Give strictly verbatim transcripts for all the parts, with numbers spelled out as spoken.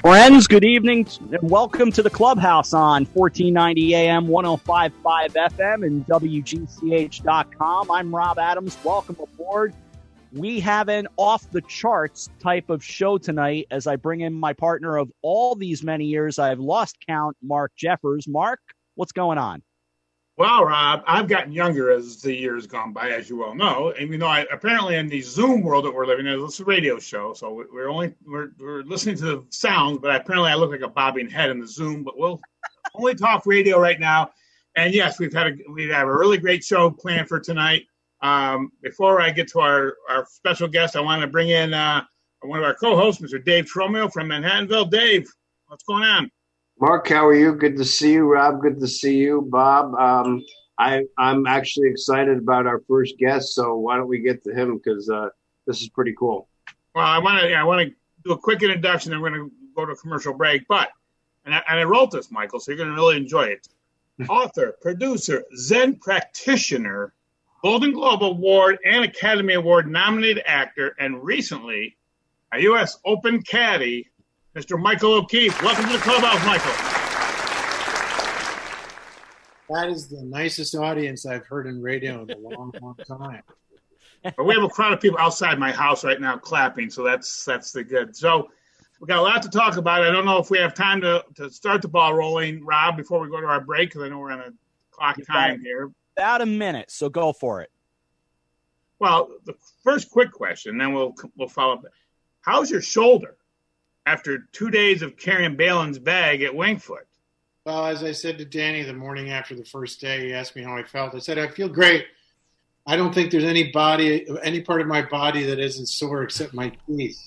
Friends, good evening and welcome to the Clubhouse on fourteen ninety A M, ten fifty-five F M and W G C H dot com. I'm Rob Adams. Welcome aboard. We have an off-the-charts type of show tonight as I bring in my partner of all these many years. I've lost count, Mark Jeffers. Mark, what's going on? Well, Rob, I've gotten younger as the years gone by, as you well know. And you know, I apparently in the Zoom world that we're living in, it's a radio show, so we're only we're, we're listening to the sounds. But apparently, I look like a bobbing head in the Zoom. But we'll only talk radio right now. And yes, we've had a we have a really great show planned for tonight. Um, before I get to our, our special guest, I want to bring in uh, one of our co-hosts, Mister Dave Tromeo from Manhattanville. Dave, what's going on? Mark, how are you? Good to see you. Rob, good to see you. Bob, um, I, I'm actually excited about our first guest, so why don't we get to him because uh, this is pretty cool. Well, I want to I want to do a quick introduction, and we're going to go to a commercial break. But, and I, and I wrote this, Michael, so you're going to really enjoy it. Author, producer, Zen practitioner, Golden Globe Award and Academy Award nominated actor, and recently a U S Open caddy, Mister Michael O'Keefe. Welcome to the Clubhouse, Michael. That is the nicest audience I've heard in radio in a long, long time. But we have a crowd of people outside my house right now clapping, so that's that's the good. So we got a lot to talk about. I don't know if we have time to, to start the ball rolling, Rob, before we go to our break, because I know we're on a clock time here. About a minute, so go for it. Well, the first quick question, then we'll we'll follow up. How's your shoulder after two days of carrying Balin's bag at Wingfoot? Well, as I said to Danny the morning after the first day, he asked me how I felt. I said, I feel great. I don't think there's any body, any part of my body that isn't sore except my teeth.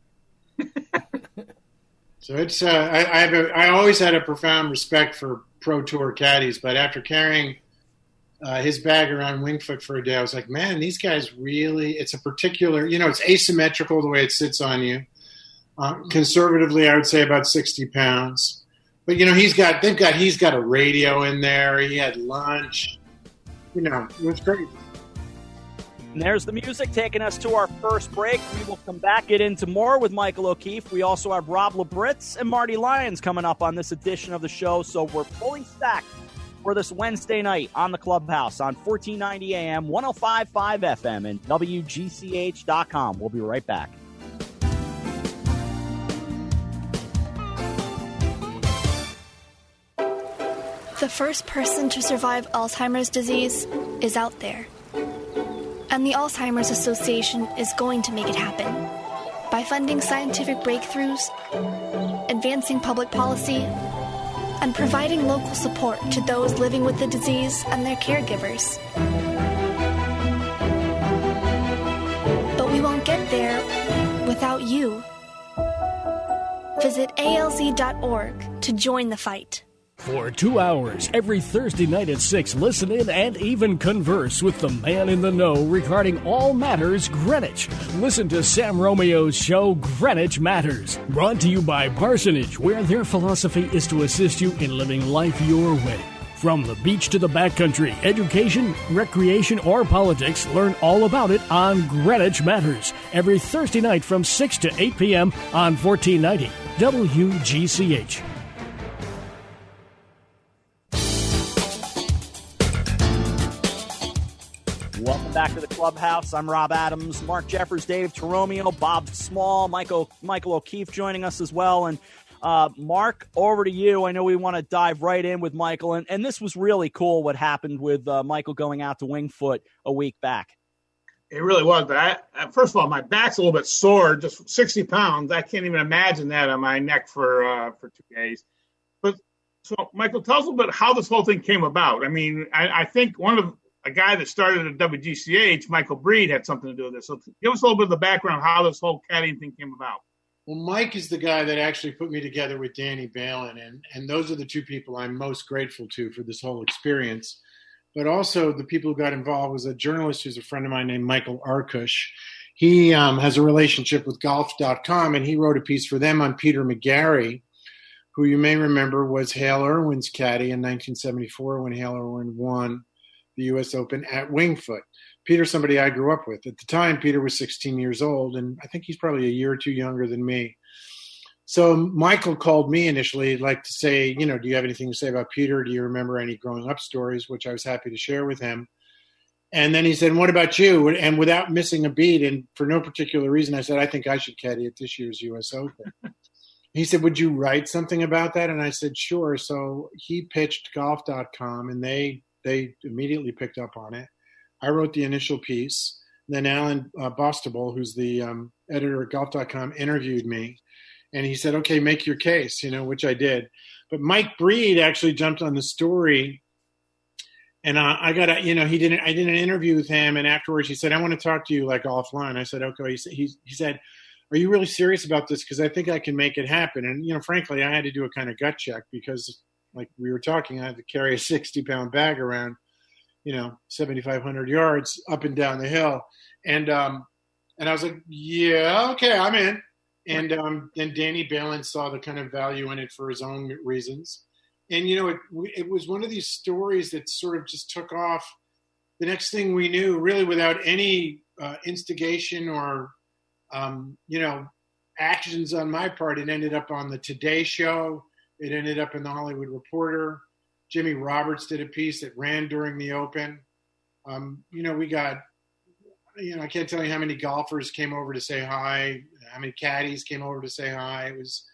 So it's, uh, I, I, have a, I always had a profound respect for Pro Tour caddies, but after carrying uh, his bag around Wingfoot for a day, I was like, man, these guys really, it's a particular, you know, it's asymmetrical the way it sits on you. Uh, conservatively, I would say about sixty pounds. But, you know, he's got, they've got, he's got a radio in there. He had lunch. You know, it was great. And there's the music taking us to our first break. We will come back, get into more with Michael O'Keefe. We also have Rob Labritz and Marty Lyons coming up on this edition of the show. So we're fully stacked for this Wednesday night on the Clubhouse on fourteen ninety A M, ten fifty-five F M and W G C H dot com. We'll be right back. The first person to survive Alzheimer's disease is out there. And the Alzheimer's Association is going to make it happen. By funding scientific breakthroughs, advancing public policy, and providing local support to those living with the disease and their caregivers. But we won't get there without you. Visit A L Z dot org to join the fight. For two hours every Thursday night at six, listen in and even converse with the man in the know regarding all matters Greenwich. Listen to Sam Romeo's show, Greenwich Matters, brought to you by Parsonage, where their philosophy is to assist you in living life your way. From the beach to the backcountry, education, recreation, or politics, learn all about it on Greenwich Matters, every Thursday night from six to eight p.m. on fourteen ninety W G C H. Welcome back to the Clubhouse. I'm Rob Adams, Mark Jeffers, Dave Toromeo, Bob Small, Michael Michael O'Keefe joining us as well. And uh, Mark, over to you. I know we want to dive right in with Michael. And, and this was really cool what happened with uh, Michael going out to Wingfoot a week back. It really was. But I, first of all, my back's a little bit sore, just sixty pounds. I can't even imagine that on my neck for uh, for two days. But so, Michael, tell us a little bit how this whole thing came about. I mean, I, I think one of a guy that started at W G C H, Michael Breed, had something to do with this. So give us a little bit of the background of how this whole caddying thing came about. Well, Mike is the guy that actually put me together with Danny Balin, and, and those are the two people I'm most grateful to for this whole experience. But also the people who got involved was a journalist who's a friend of mine named Michael Arkush. He um, has a relationship with golf dot com, and he wrote a piece for them on Peter McGarry, who you may remember was Hale Irwin's caddy in nineteen seventy-four when Hale Irwin won the U S Open at Wingfoot. Peter's somebody I grew up with. At the time, Peter was sixteen years old, and I think he's probably a year or two younger than me. So Michael called me initially, like to say, you know, do you have anything to say about Peter? Do you remember any growing up stories? Which I was happy to share with him. And then he said, what about you? And without missing a beat, and for no particular reason, I said, I think I should caddy at this year's U S Open. He said, would you write something about that? And I said, sure. So he pitched golf dot com, and they they immediately picked up on it. I wrote the initial piece. Then Alan uh, Bostable, who's the um, editor at golf dot com, interviewed me. And he said, okay, make your case, you know, which I did. But Mike Breed actually jumped on the story. And uh, I got a, you know, he didn't, I did an interview with him. And afterwards he said, I want to talk to you like offline. I said, okay. He said, he, he said, are you really serious about this? Because I think I can make it happen. And, you know, frankly, I had to do a kind of gut check because, like we were talking, I had to carry a sixty pound bag around, you know, seventy-five hundred yards up and down the hill. And, um, and I was like, yeah, okay, I'm in. And um, then Danny Balin saw the kind of value in it for his own reasons. And, you know, it, it was one of these stories that sort of just took off. The next thing we knew, really without any uh, instigation or, um, you know, actions on my part, it ended up on the Today Show. It ended up in the Hollywood Reporter. Jimmy Roberts did a piece that ran during the Open. Um, you know, we got, you know, I can't tell you how many golfers came over to say hi, how many caddies came over to say hi. It was,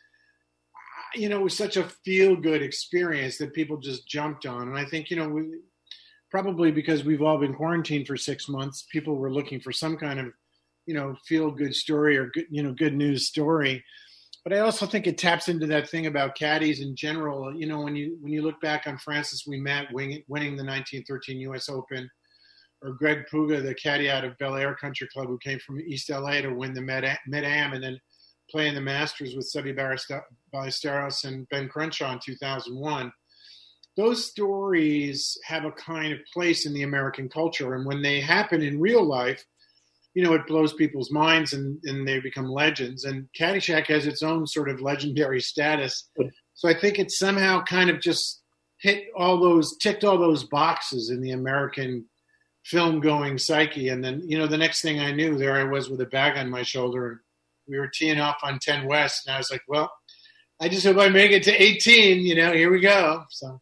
you know, it was such a feel-good experience that people just jumped on. And I think, you know, we, probably because we've all been quarantined for six months, people were looking for some kind of, you know, feel-good story or, good, you know, good news story. But I also think it taps into that thing about caddies in general. You know, when you when you look back on Francis Ouimet winning the nineteen thirteen U S Open, or Greg Puga, the caddy out of Bel Air Country Club who came from East L A to win the Mid-Am and then play in the Masters with Seve Ballesteros and Ben Crenshaw in two thousand one. Those stories have a kind of place in the American culture. And when they happen in real life, you know, it blows people's minds and, and they become legends. And Caddyshack has its own sort of legendary status. So I think it somehow kind of just hit all those, ticked all those boxes in the American film-going psyche. And then, you know, the next thing I knew, there I was with a bag on my shoulder. And we were teeing off on ten West. And I was like, well, I just hope I make it to eighteen. You know, here we go. So.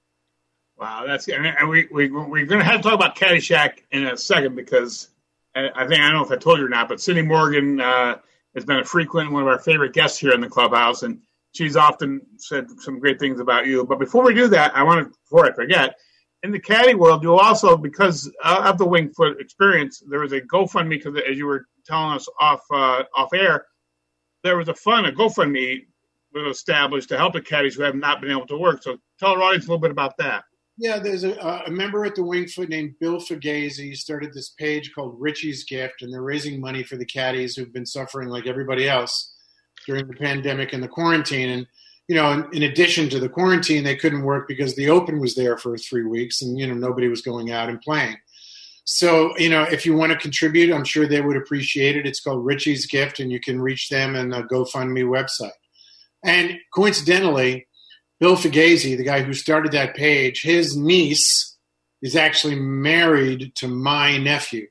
Wow, that's and we, we, we're going to have to talk about Caddyshack in a second because I think, I don't know if I told you or not, but Cindy Morgan uh, has been a frequent, one of our favorite guests here in the clubhouse, and she's often said some great things about you. But before we do that, I want to, before I forget, in the caddy world, you also, because of the Winged Foot experience, there was a GoFundMe, because as you were telling us off uh, off air, there was a fund, a GoFundMe was established to help the caddies who have not been able to work. So tell our audience a little bit about that. Yeah, there's a, a member at the Winged Foot named Bill Fugazi. He started this page called Richie's Gift, and they're raising money for the caddies who've been suffering like everybody else during the pandemic and the quarantine. And, you know, in, in addition to the quarantine, they couldn't work because the Open was there for three weeks and, you know, nobody was going out and playing. So, you know, if you want to contribute, I'm sure they would appreciate it. It's called Richie's Gift, and you can reach them on the GoFundMe website. And coincidentally, Bill Fugazi, the guy who started that page, his niece is actually married to my nephew.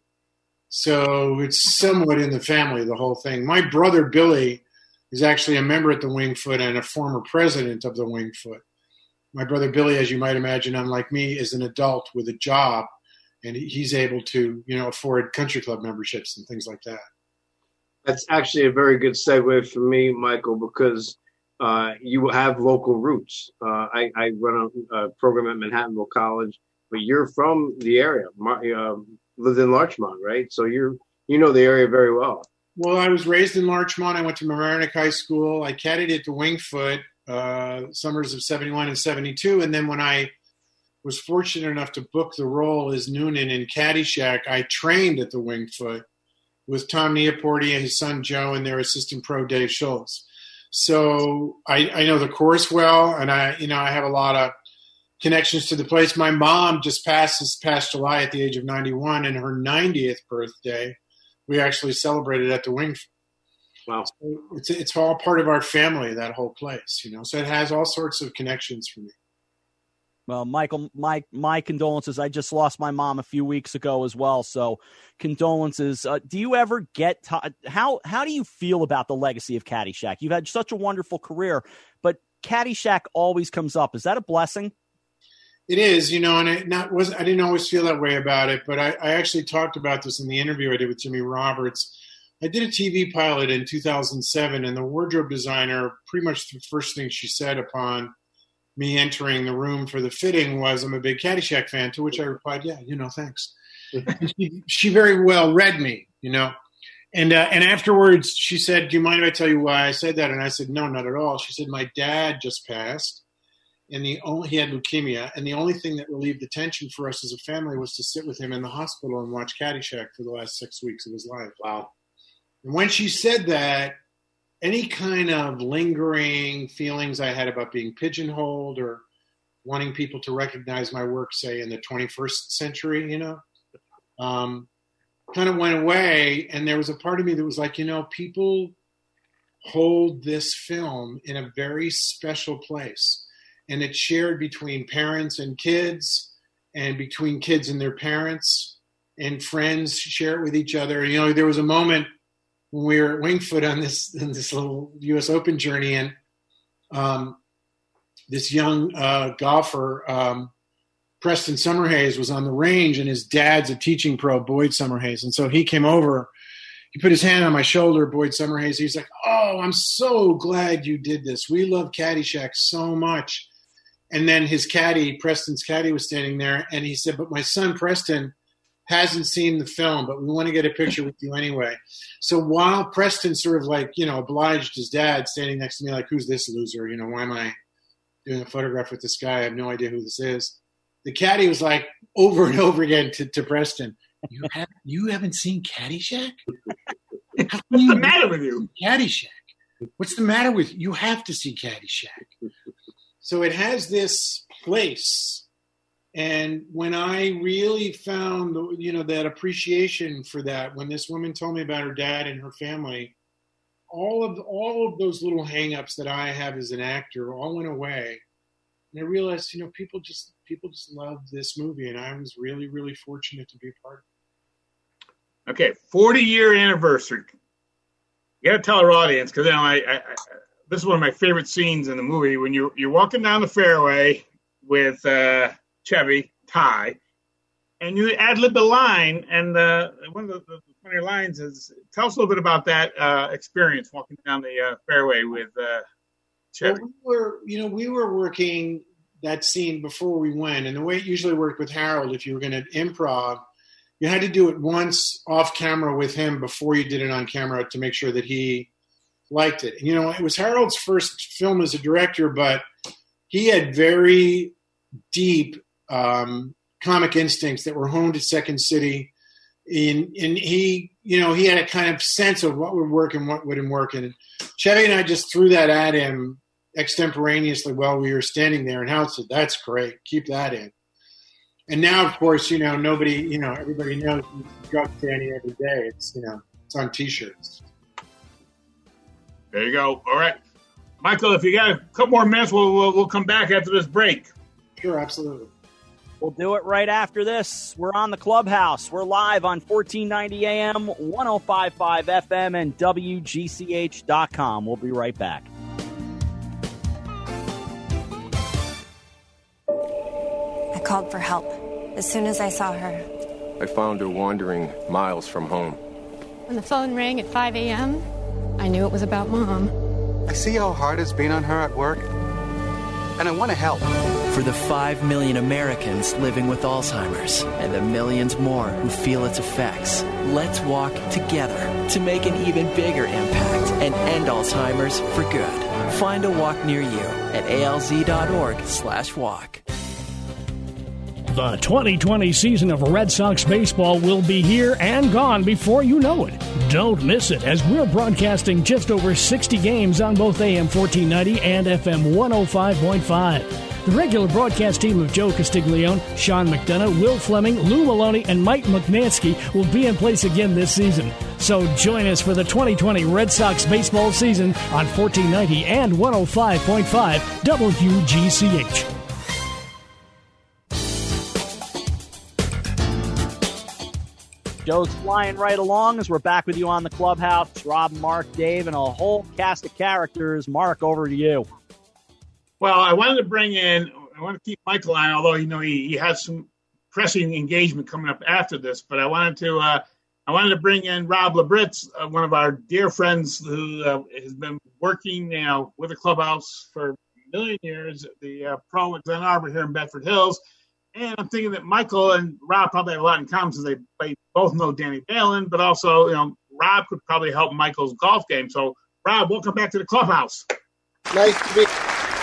So it's somewhat in the family, the whole thing. My brother, Billy, is actually a member at the Winged Foot and a former president of the Winged Foot. My brother, Billy, as you might imagine, unlike me, is an adult with a job, and he's able to, you know, afford country club memberships and things like that. That's actually a very good segue for me, Michael, because Uh, you have local roots. Uh, I, I run a, a program at Manhattanville College, but you're from the area. My, uh, lived in Larchmont, right? So you're you know the area very well. Well, I was raised in Larchmont. I went to Mamaroneck High School. I caddied at the Winged Foot uh, summers of seventy-one and seventy-two, and then when I was fortunate enough to book the role as Noonan in Caddyshack, I trained at the Winged Foot with Tom Neoporti and his son Joe and their assistant pro Dave Schultz. So I, I know the course well, and I, you know, I have a lot of connections to the place. My mom just passed this past July at the age of ninety-one, and her ninetieth birthday, we actually celebrated at the Winged Foot. Wow. So it's it's all part of our family, that whole place, you know. So it has all sorts of connections for me. Well, Michael, my my condolences. I just lost my mom a few weeks ago as well, so condolences. Uh, do you ever get t- how how do you feel about the legacy of Caddyshack? You've had such a wonderful career, but Caddyshack always comes up. Is that a blessing? It is, you know, and it not was I didn't always feel that way about it, but I, I actually talked about this in the interview I did with Jimmy Roberts. I did a T V pilot in two thousand seven, and the wardrobe designer, pretty much the first thing she said upon me entering the room for the fitting was, "I'm a big Caddyshack fan," to which I replied, "Yeah, you know, thanks." she, she very well read me, you know. And uh, and afterwards she said, "Do you mind if I tell you why I said that?" And I said, "No, not at all." She said, "My dad just passed, and the only he had leukemia, and the only thing that relieved the tension for us as a family was to sit with him in the hospital and watch Caddyshack for the last six weeks of his life." Wow. And when she said that, any kind of lingering feelings I had about being pigeonholed or wanting people to recognize my work, say, in the twenty-first century, you know, um, kind of went away. And there was a part of me that was like, you know, people hold this film in a very special place. And it's shared between parents and kids, and between kids and their parents, and friends share it with each other. You know, there was a moment when we were at Wingfoot on this in this little U S Open journey, and um, this young uh, golfer, um, Preston Summerhays, was on the range, and his dad's a teaching pro, Boyd Summerhays. And so he came over, he put his hand on my shoulder, Boyd Summerhays. He's like, "Oh, I'm so glad you did this. We love Caddyshack so much." And then his caddy, Preston's caddy, was standing there, and he said, "But my son, Preston, hasn't seen the film, but we want to get a picture with you anyway." So while Preston sort of like, you know, obliged his dad standing next to me like, "Who's this loser? You know, why am I doing a photograph with this guy? I have no idea who this is." The caddy was like over and over again to, to Preston, "You have you haven't seen Caddyshack? How can you What's the matter with you? Caddyshack? What's the matter with you? You have to see Caddyshack." So it has this place. And when I really found, you know, that appreciation for that, when this woman told me about her dad and her family, all of all of those little hang-ups that I have as an actor all went away. And I realized, you know, people just people just love this movie, and I was really, really fortunate to be a part of it. Okay, forty-year anniversary. You got to tell our audience, because you know, I, I, I, this is one of my favorite scenes in the movie, when you're you're walking down the fairway with uh, Chevy, Ty, and you ad-lib a line, and uh, one of the, the funny lines is, tell us a little bit about that uh, experience walking down the uh, fairway with uh, Chevy. Well, we were, you know, we were working that scene before we went, and the way it usually worked with Harold, if you were going to improv, you had to do it once off camera with him before you did it on camera to make sure that he liked it. And, you know, it was Harold's first film as a director, but he had very deep um, comic instincts that were honed at Second City. In, and he, you know, he had a kind of sense of what would work and what wouldn't work. And Chevy and I just threw that at him extemporaneously while we were standing there. And Howard said, "That's great. Keep that in." And now, of course, you know, nobody, you know, everybody knows you drug Danny every day. It's, you know, it's on T-shirts. There you go. All right. Michael, if you got a couple more minutes, we'll, we'll, we'll come back after this break. Sure, absolutely. We'll do it right after this. We're on the Clubhouse. We're live on fourteen ninety A M, one oh five point five F M, and W G C H dot com. We'll be right back. I called for help as soon as I saw her. I found her wandering miles from home. When the phone rang at five A M, I knew it was about Mom. I see how hard it's been on her at work, and I want to help. For the five million Americans living with Alzheimer's and the millions more who feel its effects, let's walk together to make an even bigger impact and end Alzheimer's for good. Find a walk near you at alz.org slash walk. The twenty twenty season of Red Sox baseball will be here and gone before you know it. Don't miss it, as we're broadcasting just over sixty games on both A M fourteen ninety and F M one oh five point five. The regular broadcast team of Joe Castiglione, Sean McDonough, Will Fleming, Lou Maloney, and Mike Muknansky will be in place again this season. So join us for the twenty twenty Red Sox baseball season on fourteen ninety and one oh five point five W G C H. Joe's flying right along as we're back with you on the Clubhouse. Rob, Mark, Dave, and a whole cast of characters. Mark, over to you. Well, I wanted to bring in, I want to keep Michael on, although, you know, he, he has some pressing engagement coming up after this, but I wanted to, uh, I wanted to bring in Rob Labritz, uh, one of our dear friends who uh, has been working, you know, with the Clubhouse for a million years, the uh, Pro at Glen Arbor here in Bedford Hills. And I'm thinking that Michael and Rob probably have a lot in common since they, they both know Danny Balin, but also, you know, Rob could probably help Michael's golf game. So, Rob, welcome back to the Clubhouse. Nice to be.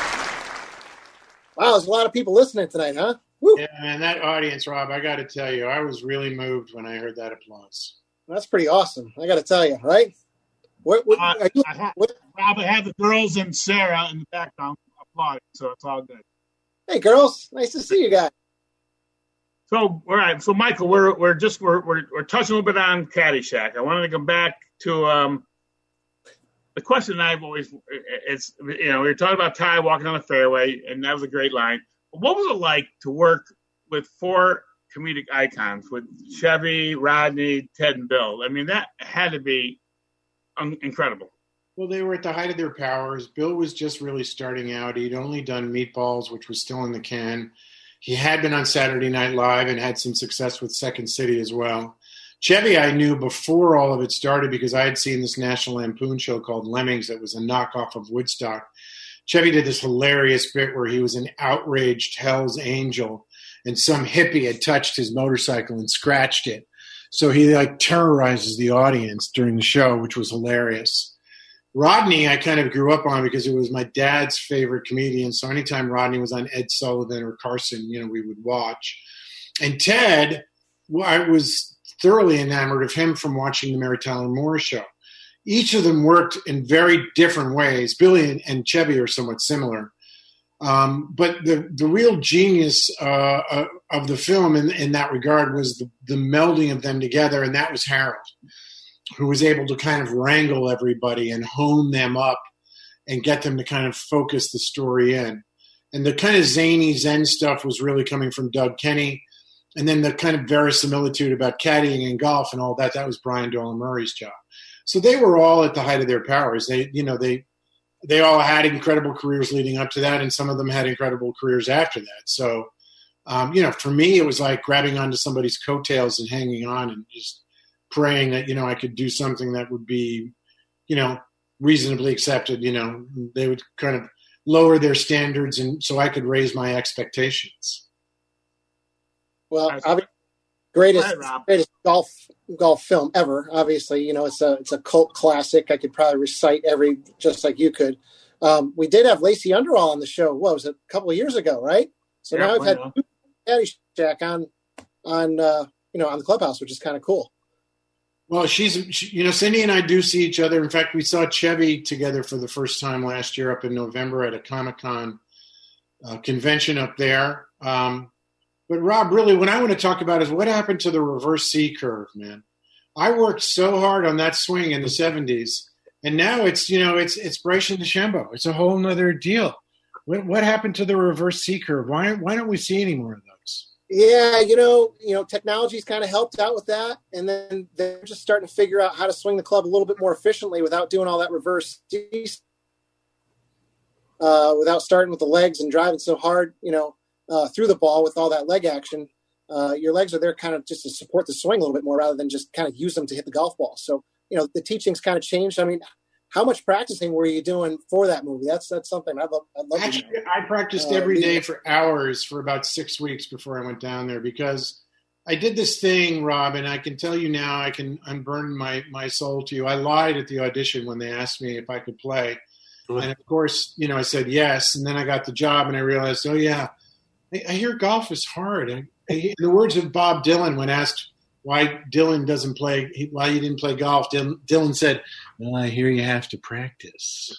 Wow, there's a lot of people listening tonight, huh? Woo. Yeah, man, that audience, Rob, I got to tell you, I was really moved when I heard that applause. That's pretty awesome. I got to tell you, right? What, what, uh, are you, I have, what? Rob, I have the girls and Sarah in the background applauding, so it's all good. Hey, girls, nice to see you guys. So, all right. So, Michael, we're we're just we're we're, we're touching a little bit on Caddyshack. I wanted to come back to um, the question I've always it's you know we were talking about Ty walking on the fairway, and that was a great line. What was it like to work with four comedic icons with Chevy, Rodney, Ted, and Bill? I mean, that had to be un- incredible. Well, they were at the height of their powers. Bill was just really starting out. He'd only done Meatballs, which was still in the can. He had been on Saturday Night Live and had some success with Second City as well. Chevy I knew before all of it started because I had seen this National Lampoon show called Lemmings that was a knockoff of Woodstock. Chevy did this hilarious bit where he was an outraged Hell's Angel and some hippie had touched his motorcycle and scratched it. So he like terrorizes the audience during the show, which was hilarious. Rodney, I kind of grew up on because it was my dad's favorite comedian. So anytime Rodney was on Ed Sullivan or Carson, you know, we would watch. And Ted, well, I was thoroughly enamored of him from watching the Mary Tyler Moore Show. Each of them worked in very different ways. Billy and, and Chevy are somewhat similar. Um, but the, the real genius uh, uh, of the film in, in that regard was the, the melding of them together, and that was Harold, who was able to kind of wrangle everybody and hone them up and get them to kind of focus the story in. And the kind of zany Zen stuff was really coming from Doug Kenny. And then the kind of verisimilitude about caddying and golf and all that, that was Brian Dolan Murray's job. So they were all at the height of their powers. They, you know, they they all had incredible careers leading up to that, and some of them had incredible careers after that. So, um, you know, for me, it was like grabbing onto somebody's coattails and hanging on and just praying that, you know, I could do something that would be, you know, reasonably accepted. You know, they would kind of lower their standards, and so I could raise my expectations. Well, obviously, greatest greatest golf golf film ever. Obviously, you know, it's a it's a cult classic. I could probably recite every just like you could. Um, we did have Lacey Underall on the show. What was it, a couple of years ago, right? So yeah, now I've had Caddyshack on on uh, you know on the Clubhouse, which is kind of cool. Well, she's she, you know Cindy and I do see each other. In fact, we saw Chevy together for the first time last year up in November at a Comic-Con uh, convention up there. Um, But, Rob, really, what I want to talk about is what happened to the reverse C curve, man. I worked so hard on that swing in the seventies, and now it's, you know, it's it's Bryson DeChambeau. It's a whole nother deal. What what happened to the reverse C curve? Why why don't we see any more of those? Yeah, you know, you know, technology's kind of helped out with that, and then they're just starting to figure out how to swing the club a little bit more efficiently without doing all that reverse C, uh, without starting with the legs and driving so hard, you know. Uh, through the ball with all that leg action, uh, your legs are there kind of just to support the swing a little bit more rather than just kind of use them to hit the golf ball. So, you know, the teaching's kind of changed. I mean, how much practicing were you doing for that movie? That's that's something I'd love, I'd love Actually, to know. I practiced every uh, day for hours for about six weeks before I went down there because I did this thing, Rob, and I can tell you now, I can unburden my, my soul to you. I lied at the audition when they asked me if I could play. And, of course, you know, I said yes, and then I got the job, and I realized, oh, yeah, I hear golf is hard. I, I, in the words of Bob Dylan, when asked why Dylan doesn't play, why he didn't play golf, Dylan, Dylan said, "Well, I hear you have to practice."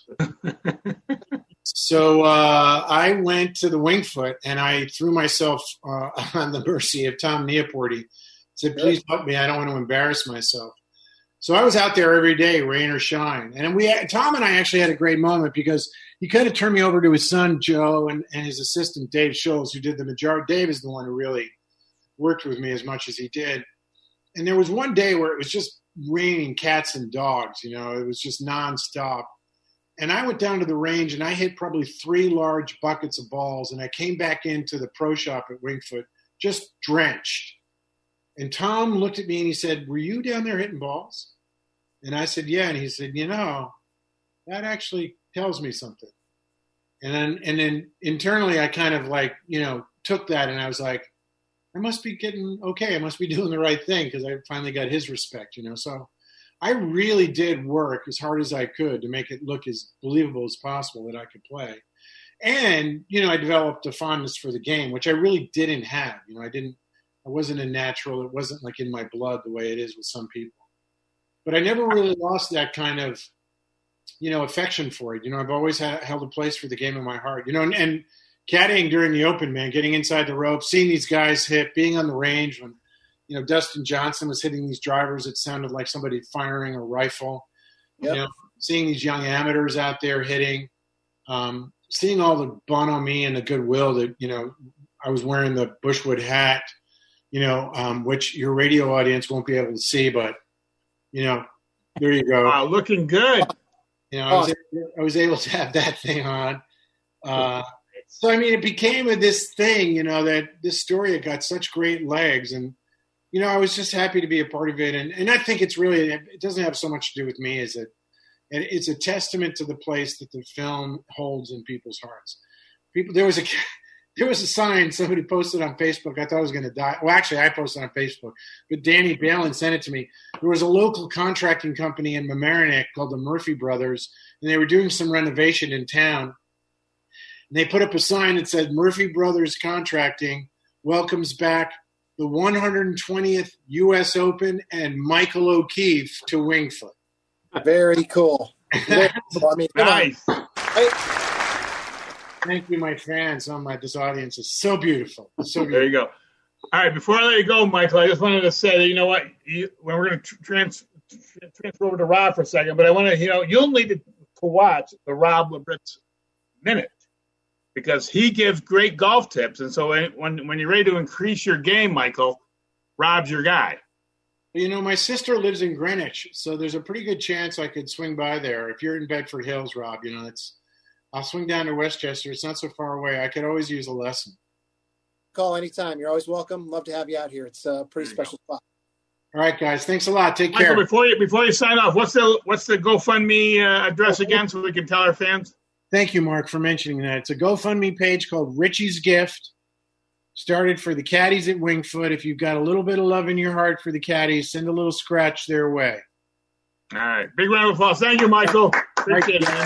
So uh, I went to the Winged Foot and I threw myself uh, on the mercy of Tom Neoporty. Said, "Please help me. I don't want to embarrass myself." So I was out there every day, rain or shine. And we, Tom and I actually had a great moment because he kind of turned me over to his son, Joe, and, and his assistant, Dave Scholes, who did the majority. Dave is the one who really worked with me as much as he did. and there was one day where it was just raining cats and dogs. You know, it was just nonstop. And I went down to the range and I hit probably three large buckets of balls. And I came back into the pro shop at Wingfoot just drenched. And Tom looked at me and he said, "Were you down there hitting balls?" And I said, "Yeah." And he said, "You know, that actually tells me something." And then, and then internally I kind of like, you know, took that and I was like, I must be getting okay. I must be doing the right thing because I finally got his respect, you know. So I really did work as hard as I could to make it look as believable as possible that I could play. And, you know, I developed a fondness for the game, which I really didn't have. You know, I didn't, I wasn't a natural. It wasn't like in my blood the way it is with some people. But I never really lost that kind of, you know, affection for it. You know, I've always had, held a place for the game in my heart, you know, and, and caddying during the Open, man, getting inside the ropes, seeing these guys hit, being on the range when, you know, Dustin Johnson was hitting these drivers. It sounded like somebody firing a rifle. Yep. You know, seeing these young amateurs out there hitting, um, seeing all the bonhomie and the goodwill that, you know, I was wearing the Bushwood hat, you know, um, which your radio audience won't be able to see, but, you know, there you go. Wow, looking good. You know, I was, able, I was able to have that thing on. Uh, so, I mean, it became a, this thing, you know, that this story had got such great legs. And, you know, I was just happy to be a part of it. And, and I think it's really, it doesn't have so much to do with me as it, and it's a testament to the place that the film holds in people's hearts. People, there was a, there was a sign somebody posted on Facebook. I thought I was going to die. Well, actually, I posted on Facebook, but Danny Balin sent it to me. There was a local contracting company in Mamaroneck called the Murphy Brothers, and they were doing some renovation in town. And they put up a sign that said, "Murphy Brothers Contracting welcomes back the one hundred twentieth U S Open and Michael O'Keefe to Wingfoot." Very cool. Very cool. I mean, nice. Hey. Thank you, my fans. Oh my, this audience is so beautiful. It's so beautiful. There you go. All right, before I let you go, Michael, I just wanted to say that, you know what, you, when we're going to trans, transfer over to Rob for a second, but I want to, you know, you'll need to, to watch the Rob Labritz Minute because he gives great golf tips. And so when, when you're ready to increase your game, Michael, Rob's your guy. You know, my sister lives in Greenwich, so there's a pretty good chance I could swing by there. If you're in Bedford Hills, Rob, you know, it's, I'll swing down to Westchester. It's not so far away. I could always use a lesson. Call anytime. You're always welcome. Love to have you out here. It's a pretty special go. spot. All right, guys. Thanks a lot. Take Michael, care. Before you before you sign off, what's the what's the GoFundMe uh, address again, so we can tell our fans? Thank you, Mark, for mentioning that. It's a GoFundMe page called Richie's Gift. Started for the caddies at Wingfoot. If you've got a little bit of love in your heart for the caddies, send a little scratch their way. All right. Big round of applause. Thank you, Michael. Appreciate it, man.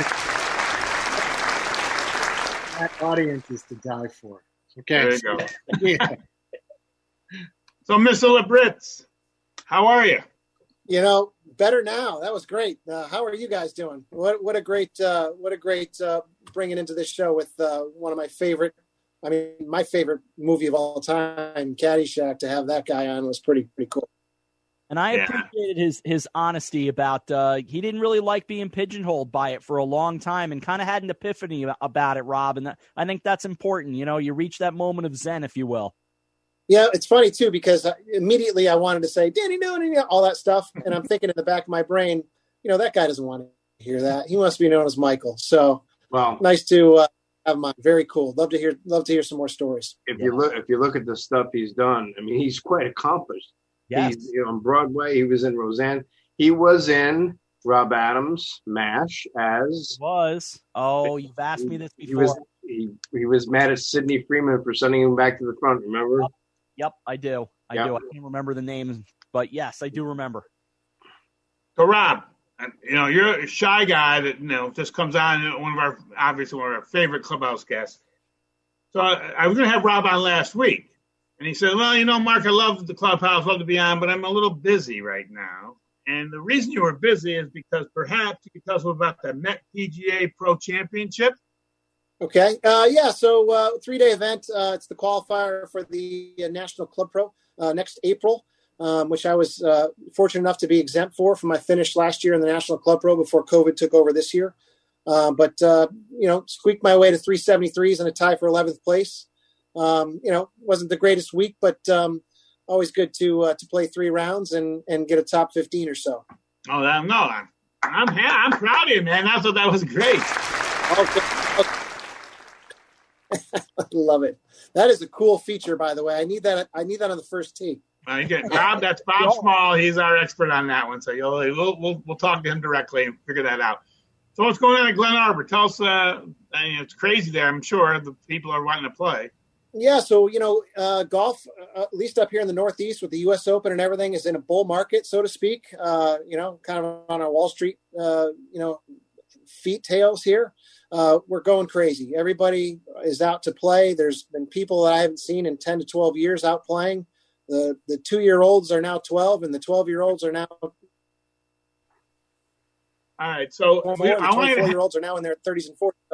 That audience is to die for. Okay. There you go. Yeah. So, Mister Labritz, how are you? You know, better now. That was great. Uh, how are you guys doing? What what a great uh, what a great uh, bringing into this show with uh, one of my favorite. I mean, my favorite movie of all time, Caddyshack. To have that guy on was pretty pretty cool. And I Yeah. appreciated his his honesty about uh, he didn't really like being pigeonholed by it for a long time, and kind of had an epiphany about- about it, Rob. And that, I think that's important. You know, you reach that moment of zen, if you will. Yeah, it's funny too because immediately I wanted to say Danny, no, no, no, all that stuff, and I'm thinking in the back of my brain, you know, that guy doesn't want to hear that. He wants to be known as Michael. So, Well, nice to uh, have him on. Very cool. Love to hear. Love to hear some more stories. if you look, if you look at the stuff he's done, I mean, he's quite accomplished. Yes. He's you know, on Broadway. He was in Roseanne. He was in Rob Adams' MASH as Was oh, you've asked me this he before. was. He, he was mad at Sidney Freeman for sending him back to the front. Remember? Yep, yep I do. I Yep. do. I can't remember the names, but yes, I do remember. So, Rob, you know, you're a shy guy that, you know, just comes on, you know, one of our, obviously one of our favorite Clubhouse guests. So I, I was going to have Rob on last week. And he said, well, you know, Mark, I love the Clubhouse, love to be on, but I'm a little busy right now. And the reason you were busy is because perhaps you could tell us about the Met P G A Pro Championship. Okay. Uh, yeah. So uh, three day event. Uh, it's the qualifier for the uh, National Club Pro uh, next April, um, which I was uh, fortunate enough to be exempt for from my finish last year in the National Club Pro before COVID took over this year. Uh, but, uh, you know, squeaked my way to three seventy-threes and a tie for eleventh place. Um, you know, wasn't the greatest week, but um, always good to uh, to play three rounds and, and get a top fifteen or so. Oh, that, no, I'm I'm, I'm proud of you, man. That's what that was great. Okay. I love it. That is a cool feature, by the way. I need that. I need that on the first tee. Uh, you get Bob. That's Bob Small. He's our expert on that one. So you'll, we'll we'll we'll talk to him directly and figure that out. So what's going on at Glen Arbor? Tell us. Uh, I mean, it's crazy there. I'm sure the people are wanting to play. Yeah, so you know, uh, golf, uh, at least up here in the Northeast with the U S Open and everything, is in a bull market, so to speak. Uh, you know, kind of on our Wall Street, uh, you know, feet tails here. Uh, we're going crazy. Everybody is out to play. There's been people that I haven't seen in ten to twelve years out playing. The the two-year-olds are now twelve, and the twelve-year-olds are now. All right, so we, the twenty-four-year-olds are now in their thirties and forties.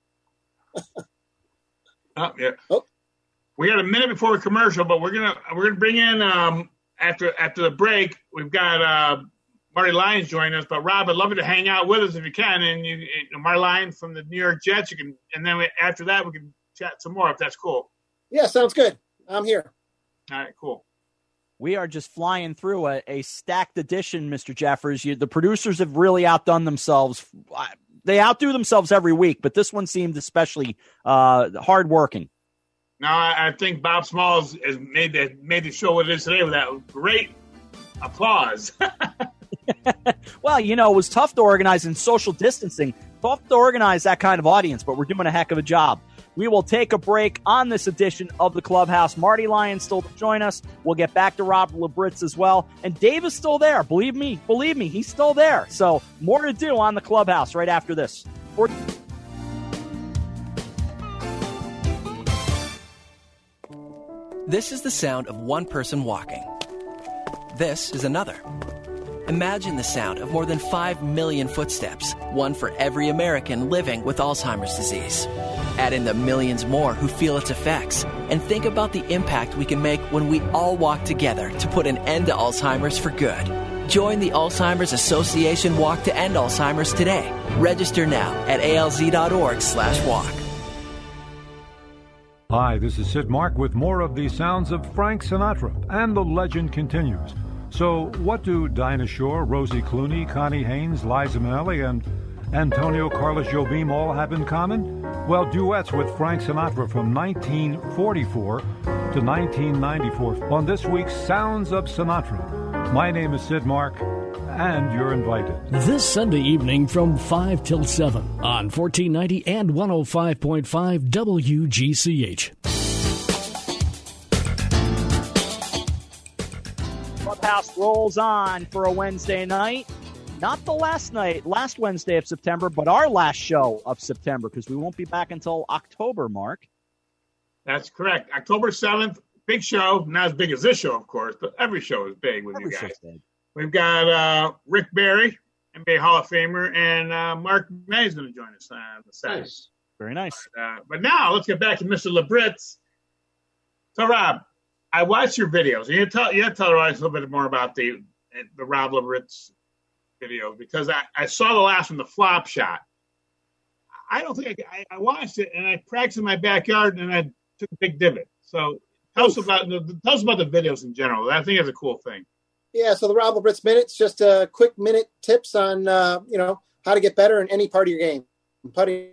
oh, yeah. Oh. We got a minute before a commercial, but we're gonna we're gonna bring in um, after after the break. We've got uh, Marty Lyons joining us. But Rob, I'd love you to hang out with us if you can. And you, you know, Marty Lyons from the New York Jets. You can, and then we, after that we can chat some more if that's cool. Yeah, sounds good. I'm here. All right, cool. We are just flying through a, a stacked edition, Mister Jeffers. You, the producers have really outdone themselves. They outdo themselves every week, but this one seemed especially uh, hardworking. No, I, I think Bob Smalls has made the made the show what it is today with that great applause. Well, you know, it was tough to organize in social distancing. Tough to organize that kind of audience, but we're doing a heck of a job. We will take a break on this edition of the Clubhouse. Marty Lyons still to join us. We'll get back to Rob Labritz as well. And Dave is still there. Believe me, believe me, he's still there. So more to do on the Clubhouse right after this. For- This is the sound of one person walking. This is another. Imagine the sound of more than five million footsteps, one for every American living with Alzheimer's disease. Add in the millions more who feel its effects, and think about the impact we can make when we all walk together to put an end to Alzheimer's for good. Join the Alzheimer's Association Walk to End Alzheimer's today. Register now at alz.org slash walk. Hi, this is Sid Mark with more of the sounds of Frank Sinatra, and the legend continues. So, what do Dinah Shore, Rosie Clooney, Connie Haynes, Liza Minnelli, and Antonio Carlos Jobim all have in common? Well, duets with Frank Sinatra from nineteen forty-four to nineteen ninety-four on this week's Sounds of Sinatra. My name is Sid Mark, and you're invited. This Sunday evening from five till seven on fourteen ninety and one oh five point five W G C H. Clubhouse rolls on for a Wednesday night. Not the last night, last Wednesday of September, but our last show of September, because we won't be back until October, Mark. That's correct. October seventh, big show. Not as big as this show, of course, but every show is big with every you guys. We've got uh, Rick Barry, N B A Hall of Famer, and uh, Mark May is going to join us on the set. Nice. Very nice. Uh, but now let's get back to Mister Labritz. So, Rob, I watched your videos. You tell you tell us a little bit more about the the Rob Labritz video, because I, I saw the last one, the flop shot. I don't think I, I watched it, and I practiced in my backyard, and I took a big divot. So tell us about tell us about the videos in general. I think it's a cool thing. Yeah, so the Rob Labritz Minute's just a quick minute tips on uh, you know how to get better in any part of your game, putting,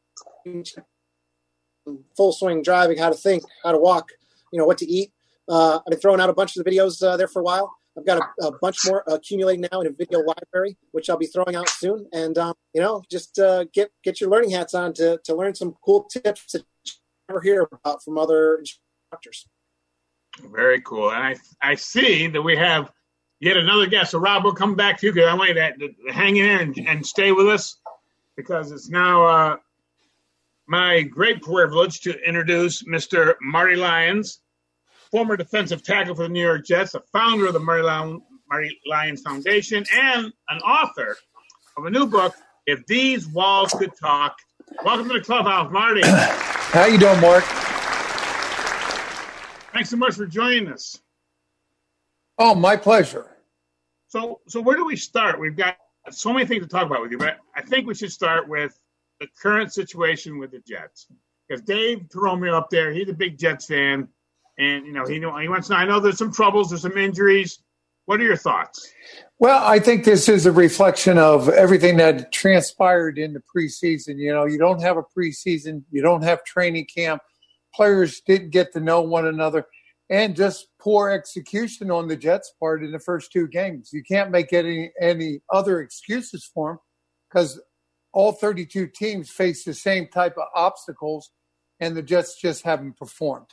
full swing driving, how to think, how to walk, you know what to eat. Uh, I've been throwing out a bunch of the videos uh, there for a while. I've got a, a bunch more accumulating now in a video library, which I'll be throwing out soon. And, um, you know, just uh, get get your learning hats on to, to learn some cool tips that you never hear about from other instructors. Very cool. And I I see that we have yet another guest. So, Rob, we'll come back to you, because I want you to, to hang in there and, and stay with us, because it's now uh, my great privilege to introduce Mister Marty Lyons, former defensive tackle for the New York Jets, the founder of the Marty Lyons, Marty Lyons Foundation, and an author of a new book, If These Walls Could Talk. Welcome to the Clubhouse, Marty. How you doing, Mark? Thanks so much for joining us. Oh, my pleasure. So, so where do we start? We've got so many things to talk about with you, but I think we should start with the current situation with the Jets. Because Dave Toromio up there, he's a big Jets fan. and you know he he wants to. I know there's some troubles, there's some injuries. What are your thoughts? Well, I think this is a reflection of everything that transpired in the preseason. You know, you don't have a preseason, you don't have training camp. Players didn't get to know one another, and just poor execution on the Jets' part in the first two games. You can't make any any other excuses for them because all thirty-two teams face the same type of obstacles, and the Jets just haven't performed.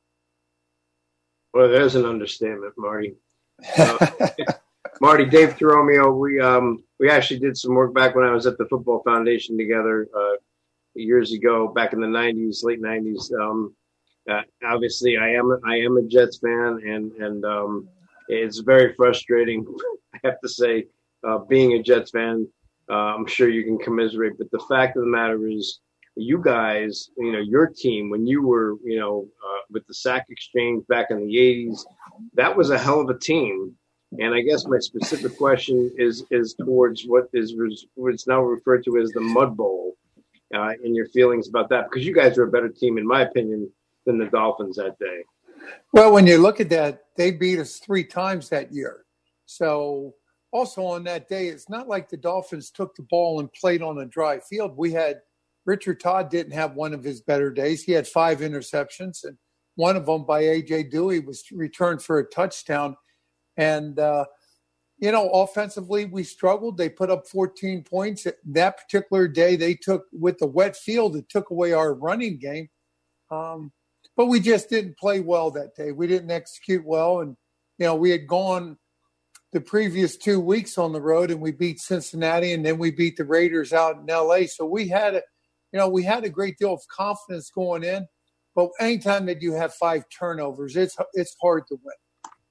Well, there's an understatement, Marty. Uh, Marty, Dave Toromio, we um we actually did some work back when I was at the Football Foundation together uh, years ago, back in the nineties, late nineties. Um, uh, obviously, I am I am a Jets fan, and and um, it's very frustrating. I have to say, uh, being a Jets fan, uh, I'm sure you can commiserate. But the fact of the matter is, you guys, you know, your team, when you were, you know, uh, with the Sack Exchange back in the eighties, that was a hell of a team. And I guess my specific question is is towards what is what's now referred to as the Mud Bowl, uh, and your feelings about that, because you guys are a better team, in my opinion, than the Dolphins that day. Well, when you look at that, they beat us three times that year. So also on that day, it's not like the Dolphins took the ball and played on a dry field. We had Richard Todd didn't have one of his better days. He had five interceptions, and one of them by A J Dewey was returned for a touchdown. And, uh, you know, offensively, we struggled. They put up fourteen points. That particular day, they took, with the wet field, it took away our running game. Um, but we just didn't play well that day. We didn't execute well. And, you know, we had gone the previous two weeks on the road, and we beat Cincinnati, and then we beat the Raiders out in L A. So we had a, you know, we had a great deal of confidence going in. But anytime that you have five turnovers, it's it's hard to win.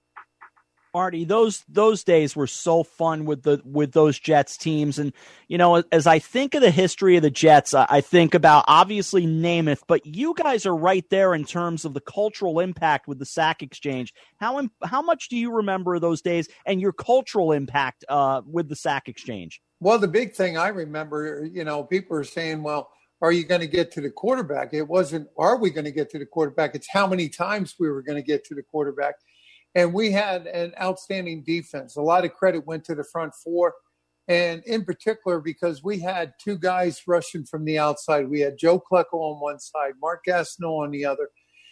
Marty, those those days were so fun with the with those Jets teams. And, you know, as I think of the history of the Jets, I think about obviously Namath, but you guys are right there in terms of the cultural impact with the Sack Exchange. How how much do you remember those days and your cultural impact uh, with the Sack Exchange? Well, the big thing I remember, you know, people are saying, well, are you going to get to the quarterback? It wasn't, are we going to get to the quarterback? It's how many times we were going to get to the quarterback. And we had an outstanding defense. A lot of credit went to the front four. And in particular, because we had two guys rushing from the outside. We had Joe Klecko on one side, Mark Gastineau on the other.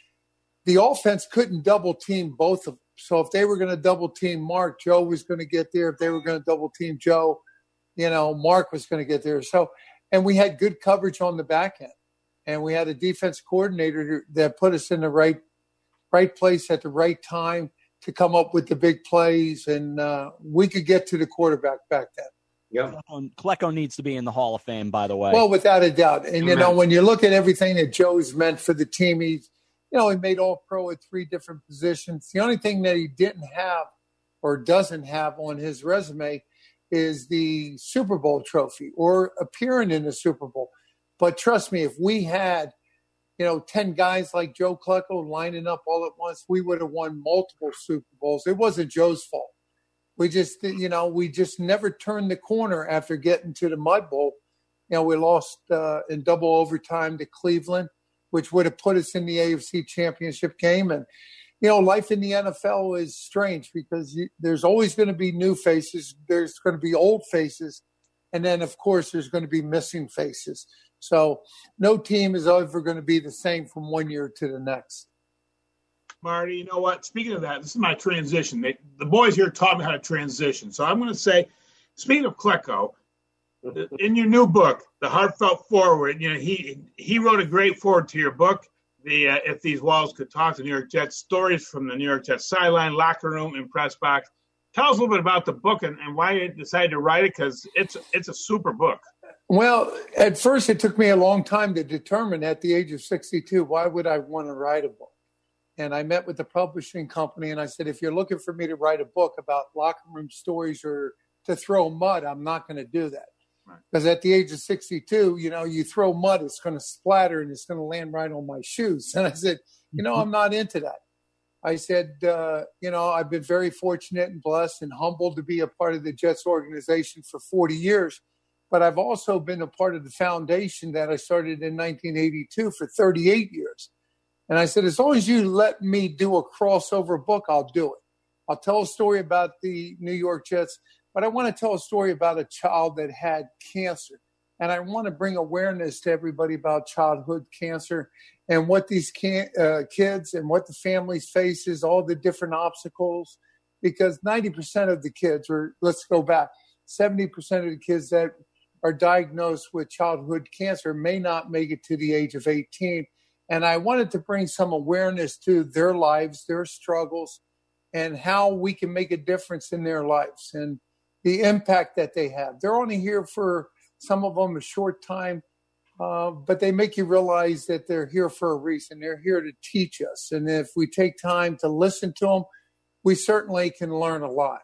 The offense couldn't double team both of them. So if they were going to double team Mark, Joe was going to get there. If they were going to double team Joe, you know, Mark was going to get there. So, and we had good coverage on the back end. And we had a defense coordinator that put us in the right, right place at the right time to come up with the big plays, and uh, we could get to the quarterback back then. Yeah, Klecko needs to be in the Hall of Fame, by the way. Well, without a doubt. And, you know, when you look at everything that Joe's meant for the team, he's, you know, he made All-Pro at three different positions. The only thing that he didn't have or doesn't have on his resume is the Super Bowl trophy or appearing in the Super Bowl. But trust me, if we had, you know, ten guys like Joe Klecko lining up all at once, we would have won multiple Super Bowls. It wasn't Joe's fault. We just, you know, we just never turned the corner after getting to the Mud Bowl. You know, we lost uh, in double overtime to Cleveland, which would have put us in the A F C Championship game. And, you know, life in the N F L is strange because you, there's always going to be new faces. There's going to be old faces. And then, of course, there's going to be missing faces. So no team is ever going to be the same from one year to the next. Marty, you know what? Speaking of that, this is my transition. They, the boys here taught me how to transition. So I'm going to say, speaking of Klecko, in your new book, The Heartfelt Forward, you know, he he wrote a great forward to your book, the uh, If These Walls Could Talk, the New York Jets, stories from the New York Jets sideline, locker room, and press box. Tell us a little bit about the book and, and why you decided to write it, because it's it's a super book. Well, at first it took me a long time to determine at the age of sixty-two, why would I want to write a book? And I met with the publishing company and I said, if you're looking for me to write a book about locker room stories or to throw mud, I'm not going to do that. Because right. At the age of sixty-two, you know, you throw mud, it's going to splatter and it's going to land right on my shoes. And I said, you know, I'm not into that. I said, uh, you know, I've been very fortunate and blessed and humbled to be a part of the Jets organization for forty years. But I've also been a part of the foundation that I started in nineteen eighty-two for thirty-eight years. And I said, as long as you let me do a crossover book, I'll do it. I'll tell a story about the New York Jets, but I want to tell a story about a child that had cancer. And I want to bring awareness to everybody about childhood cancer and what these can, uh, kids and what the families faces, all the different obstacles, because ninety percent of the kids, or let's go back, seventy percent of the kids that are diagnosed with childhood cancer may not make it to the age of eighteen. And I wanted to bring some awareness to their lives, their struggles, and how we can make a difference in their lives and the impact that they have. They're only here for, some of them, a short time, uh, but they make you realize that they're here for a reason. They're here to teach us. And if we take time to listen to them, we certainly can learn a lot.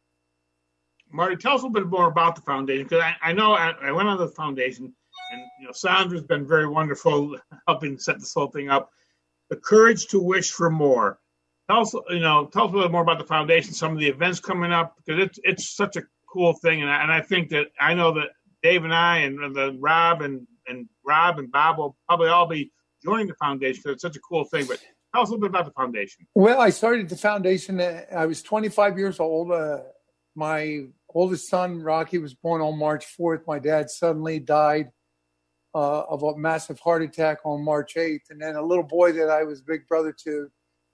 Marty, tell us a little bit more about the foundation, because I, I know I, I went on the foundation, and you know Sandra's been very wonderful helping set this whole thing up. The Courage to Wish for More. Tell us, you know, tell us a little more about the foundation, some of the events coming up, because it's it's such a cool thing, and I, and I think that I know that Dave and I and the Rob and and Rob and Bob will probably all be joining the foundation because it's such a cool thing. But tell us a little bit about the foundation. Well, I started the foundation. I was twenty-five years old. Uh, my oldest son, Rocky, was born on March fourth. My dad suddenly died uh, of a massive heart attack on March eighth. And then a little boy that I was big brother to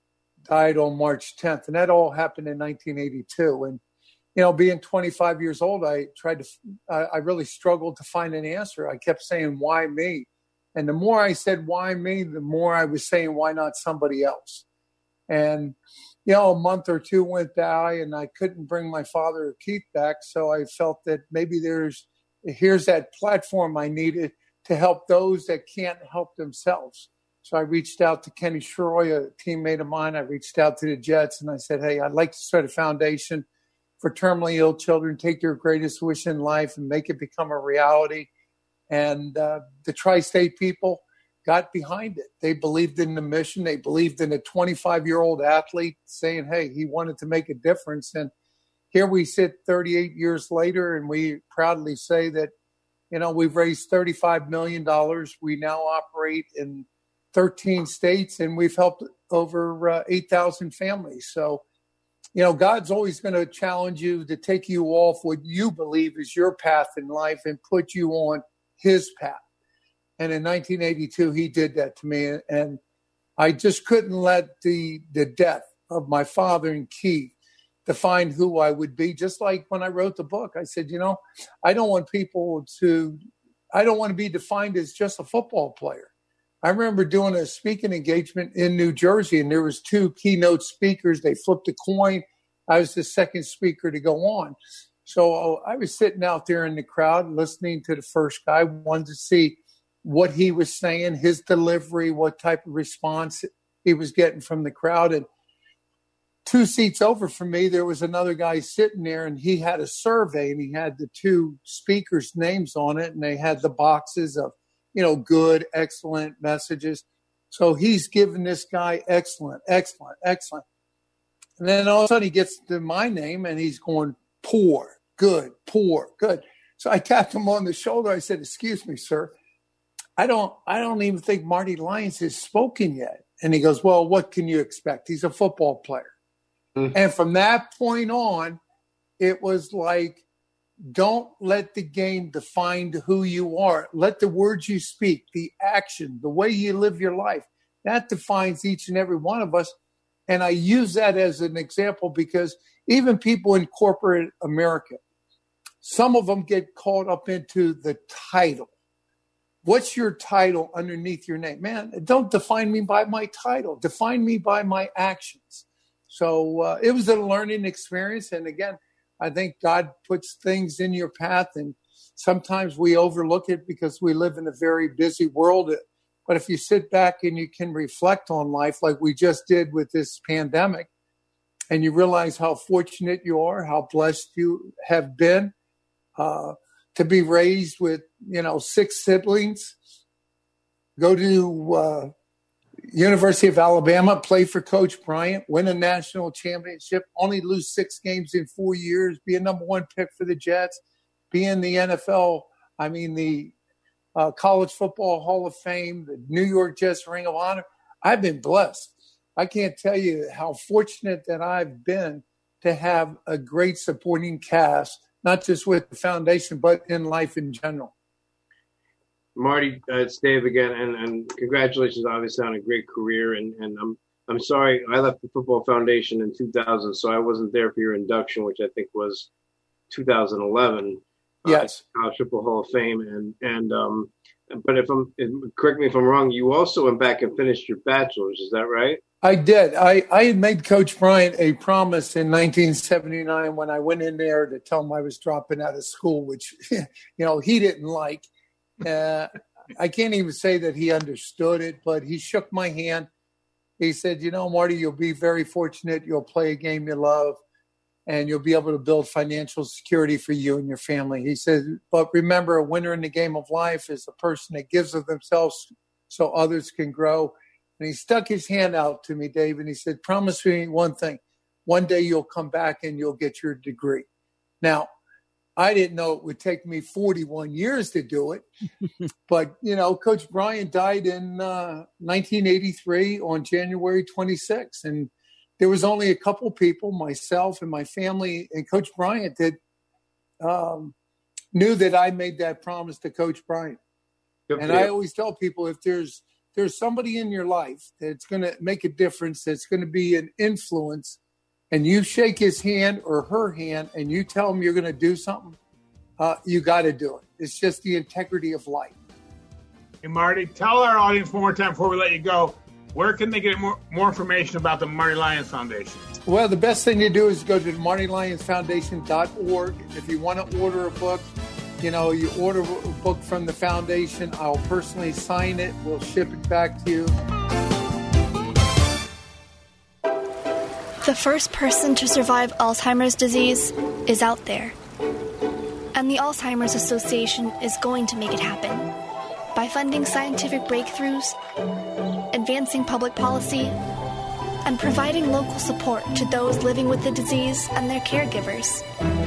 died on March tenth. And that all happened in nineteen eighty-two. And, you know, being twenty-five years old, I tried to, I, I really struggled to find an answer. I kept saying, why me? And the more I said, why me, the more I was saying, why not somebody else? And, you know, a month or two went by and I couldn't bring my father Keith back. So I felt that maybe there's, here's that platform I needed to help those that can't help themselves. So I reached out to Kenny Shroy, a teammate of mine. I reached out to the Jets and I said, hey, I'd like to start a foundation for terminally ill children, take their greatest wish in life and make it become a reality. And uh, the Tri-State people got behind it. They believed in the mission. They believed in a twenty-five-year-old athlete saying, hey, he wanted to make a difference. And here we sit thirty-eight years later, and we proudly say that, you know, we've raised thirty-five million dollars. We now operate in thirteen states, and we've helped over uh, eight thousand families. So, you know, God's always going to challenge you to take you off what you believe is your path in life and put you on his path. And in nineteen eighty-two, he did that to me. And I just couldn't let the the death of my father and Keith define who I would be. Just like when I wrote the book, I said, you know, I don't want people to, I don't want to be defined as just a football player. I remember doing a speaking engagement in New Jersey, and there was two keynote speakers. They flipped a coin. I was the second speaker to go on. So I was sitting out there in the crowd listening to the first guy, wanted to see what he was saying, his delivery, what type of response he was getting from the crowd. And two seats over from me, there was another guy sitting there, and he had a survey, and he had the two speakers' names on it, and they had the boxes of, you know, good, excellent messages. So he's giving this guy excellent, excellent, excellent. And then all of a sudden he gets to my name, and he's going, poor, good, poor, good. So I tapped him on the shoulder. I said, excuse me, sir. I don't I don't even think Marty Lyons has spoken yet. And he goes, well, what can you expect? He's a football player. Mm-hmm. And from that point on, it was like, don't let the game define who you are. Let the words you speak, the action, the way you live your life, that defines each and every one of us. And I use that as an example because even people in corporate America, some of them get caught up into the title. What's your title underneath your name? Man, don't define me by my title. Define me by my actions. So uh, it was a learning experience. And again, I think God puts things in your path, and sometimes we overlook it because we live in a very busy world. But if you sit back and you can reflect on life like we just did with this pandemic, and you realize how fortunate you are, how blessed you have been, uh, to be raised with, you know, six siblings, go to uh, University of Alabama, play for Coach Bryant, win a national championship, only lose six games in four years, be a number one pick for the Jets, be in the N F L, I mean, the uh, College Football Hall of Fame, the New York Jets Ring of Honor. I've been blessed. I can't tell you how fortunate that I've been to have a great supporting cast, not just with the foundation, but in life in general. Marty, uh, it's Dave again, and, and congratulations, obviously, on a great career. And, and I'm I'm sorry, I left the Football Foundation in two thousand, so I wasn't there for your induction, which I think was two thousand eleven. Yes, uh, College Football Hall of Fame, and and um, but if I'm correct me if I'm wrong, you also went back and finished your bachelor's. Is that right? I did. I, I had made Coach Bryant a promise in nineteen seventy-nine when I went in there to tell him I was dropping out of school, which you know he didn't like. Uh, I can't even say that he understood it, but he shook my hand. He said, you know, Marty, you'll be very fortunate. You'll play a game you love, and you'll be able to build financial security for you and your family. He said, but remember, a winner in the game of life is a person that gives of themselves so others can grow. And he stuck his hand out to me, Dave, and he said, promise me one thing. One day you'll come back and you'll get your degree. Now, I didn't know it would take me forty-one years to do it. But, you know, Coach Bryant died in uh, nineteen eighty-three on January twenty-sixth. And there was only a couple people, myself and my family, and Coach Bryant that um, knew that I made that promise to Coach Bryant. Good and I always tell people, if there's there's somebody in your life that's going to make a difference, that's going to be an influence, and you shake his hand or her hand and you tell them you're going to do something, uh, you got to do it. It's just the integrity of life. Hey, Marty, tell our audience one more time before we let you go, where can they get more, more information about the Marty Lyons Foundation? Well, the best thing to do is go to marty lyons foundation dot org. If you want to order a book, you know, you order a book from the foundation. I'll personally sign it. We'll ship it back to you. The first person to survive Alzheimer's disease is out there. And the Alzheimer's Association is going to make it happen by funding scientific breakthroughs, advancing public policy, and providing local support to those living with the disease and their caregivers.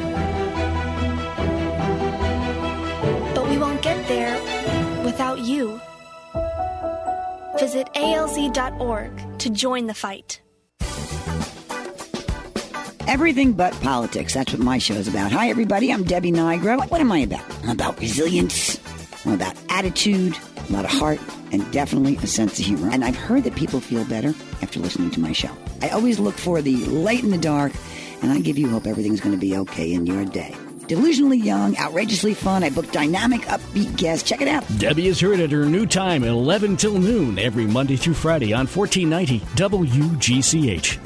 But we won't get there without you. Visit A L Z dot org to join the fight. Everything but politics. That's what my show is about. Hi, everybody. I'm Debbie Nigro. What am I about? I'm about resilience. I'm about attitude, a lot of heart, and definitely a sense of humor. And I've heard that people feel better after listening to my show. I always look for the light in the dark, and I give you hope everything's going to be okay in your day. Delusionally young, outrageously fun. I book dynamic, upbeat guests. Check it out. Debbie is heard at her new time at eleven till noon every Monday through Friday on fourteen ninety W G C H.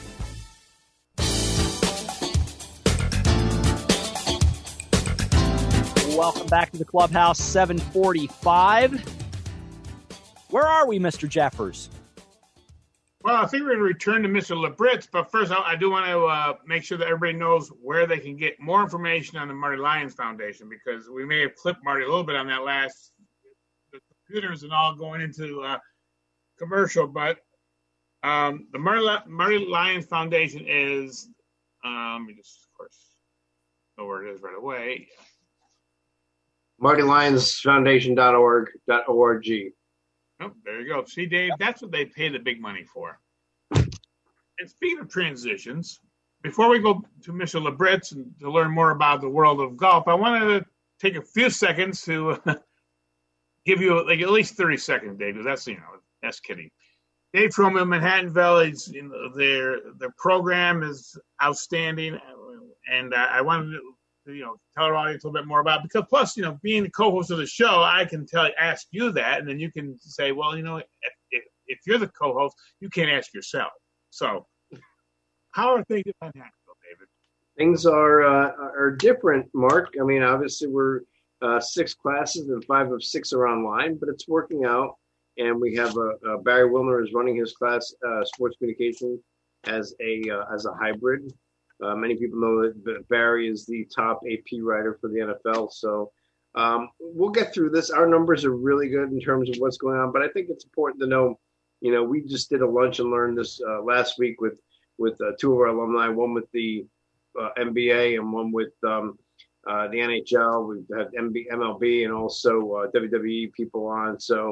Welcome back to the Clubhouse, seven forty-five. Where are we, Mister Jeffers? Well, I think we're going to return to Mister Labritz, but first I, I do want to uh, make sure that everybody knows where they can get more information on the Marty Lyons Foundation, because we may have clipped Marty a little bit on that last, the computers and all going into uh, commercial, but um, the Marty, Marty Lyons Foundation is, um, let me just, of course, know where it is right away. marty lyons foundation dot org. Oh, there you go. See, Dave, that's what they pay the big money for. And speaking of transitions, before we go to Mister Labritz and to learn more about the world of golf, I wanted to take a few seconds to give you like at least thirty seconds, Dave, because that's, you know, that's kidding. Dave Tromio, Manhattan Valley's, you know, their their program is outstanding, and uh, I wanted to, you know, tell our audience a little bit more about it, because plus, you know, being the co-host of the show, I can tell, ask you that, and then you can say, well, you know, if, if, if you're the co-host, you can't ask yourself. So, how are things in Manhattan, David? Things are uh, are different, Mark. I mean, obviously we're uh, six classes and five of six are online, but it's working out. And we have a, a Barry Wilner is running his class, uh, sports communication, as a uh, as a hybrid. Uh, many people know that Barry is the top A P writer for the N F L. So um, we'll get through this. Our numbers are really good in terms of what's going on. But I think it's important to know, you know, we just did a lunch and learn this uh, last week with, with uh, two of our alumni, one with the uh, N B A and one with um, uh, the N H L. We've had M B, M L B and also uh, W W E people on. So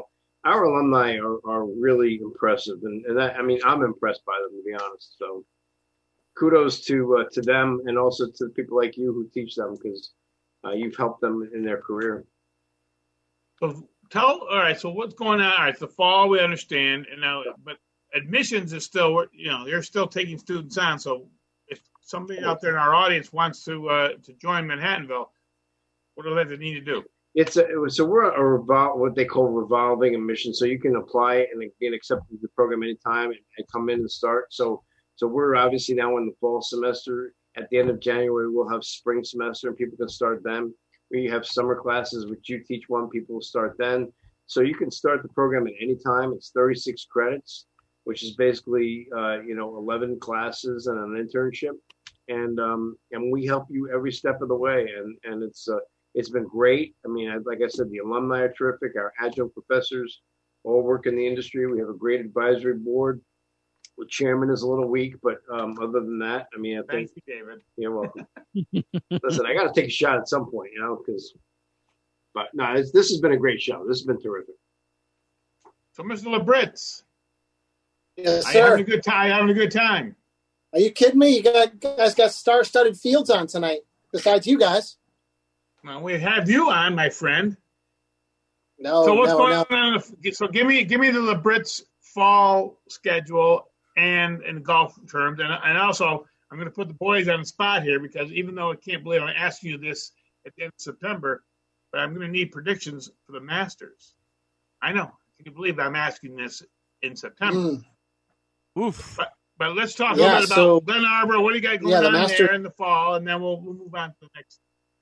our alumni are, are really impressive, and, and that, I mean, I'm impressed by them, to be honest. So kudos to uh, to them, and also to people like you who teach them, because uh, you've helped them in their career. So tell, all right, so what's going on? All right, it's the fall, we understand, and now, but admissions is still, you know, you're still taking students on. So if somebody out there in our audience wants to uh, to join Manhattanville, what do they need to do? It's a, so we're a revol- what they call revolving admission. So you can apply and get accepted to the program anytime and, and come in and start. So so we're obviously now in the fall semester. At the end of January, we'll have spring semester, and people can start then. We have summer classes, which you teach one, people will start then. So you can start the program at any time. It's thirty-six credits, which is basically, uh, you know, eleven classes and an internship. And um, and we help you every step of the way. And, and it's uh, it's been great. I mean, like I said, the alumni are terrific. Our adjunct professors all work in the industry. We have a great advisory board. The chairman is a little weak, but um, other than that, I mean, I think. Thank you, David. You're welcome. Listen, I got to take a shot at some point, you know, because. But no, it's, this has been a great show. This has been terrific. So, Mister Labritz. Yes, I sir. having a good time. Having a good time. Are you kidding me? You got, guys got star-studded fields on tonight. Besides you guys. Well, we have you on, my friend. No. So what's no, going no. on? So give me give me the Labritz fall schedule and and golf terms, and and also I'm going to put the boys on the spot here, because even though I can't believe I'm asking you this at the end of September, but I'm going to need predictions for the Masters. I know. Can you believe I'm asking this in September? Mm. Oof. But, but let's talk Yeah, a little bit so- about Glen Arbor. What do you got going Yeah, the on Master- there in the fall, and then we'll, we'll move on to the next.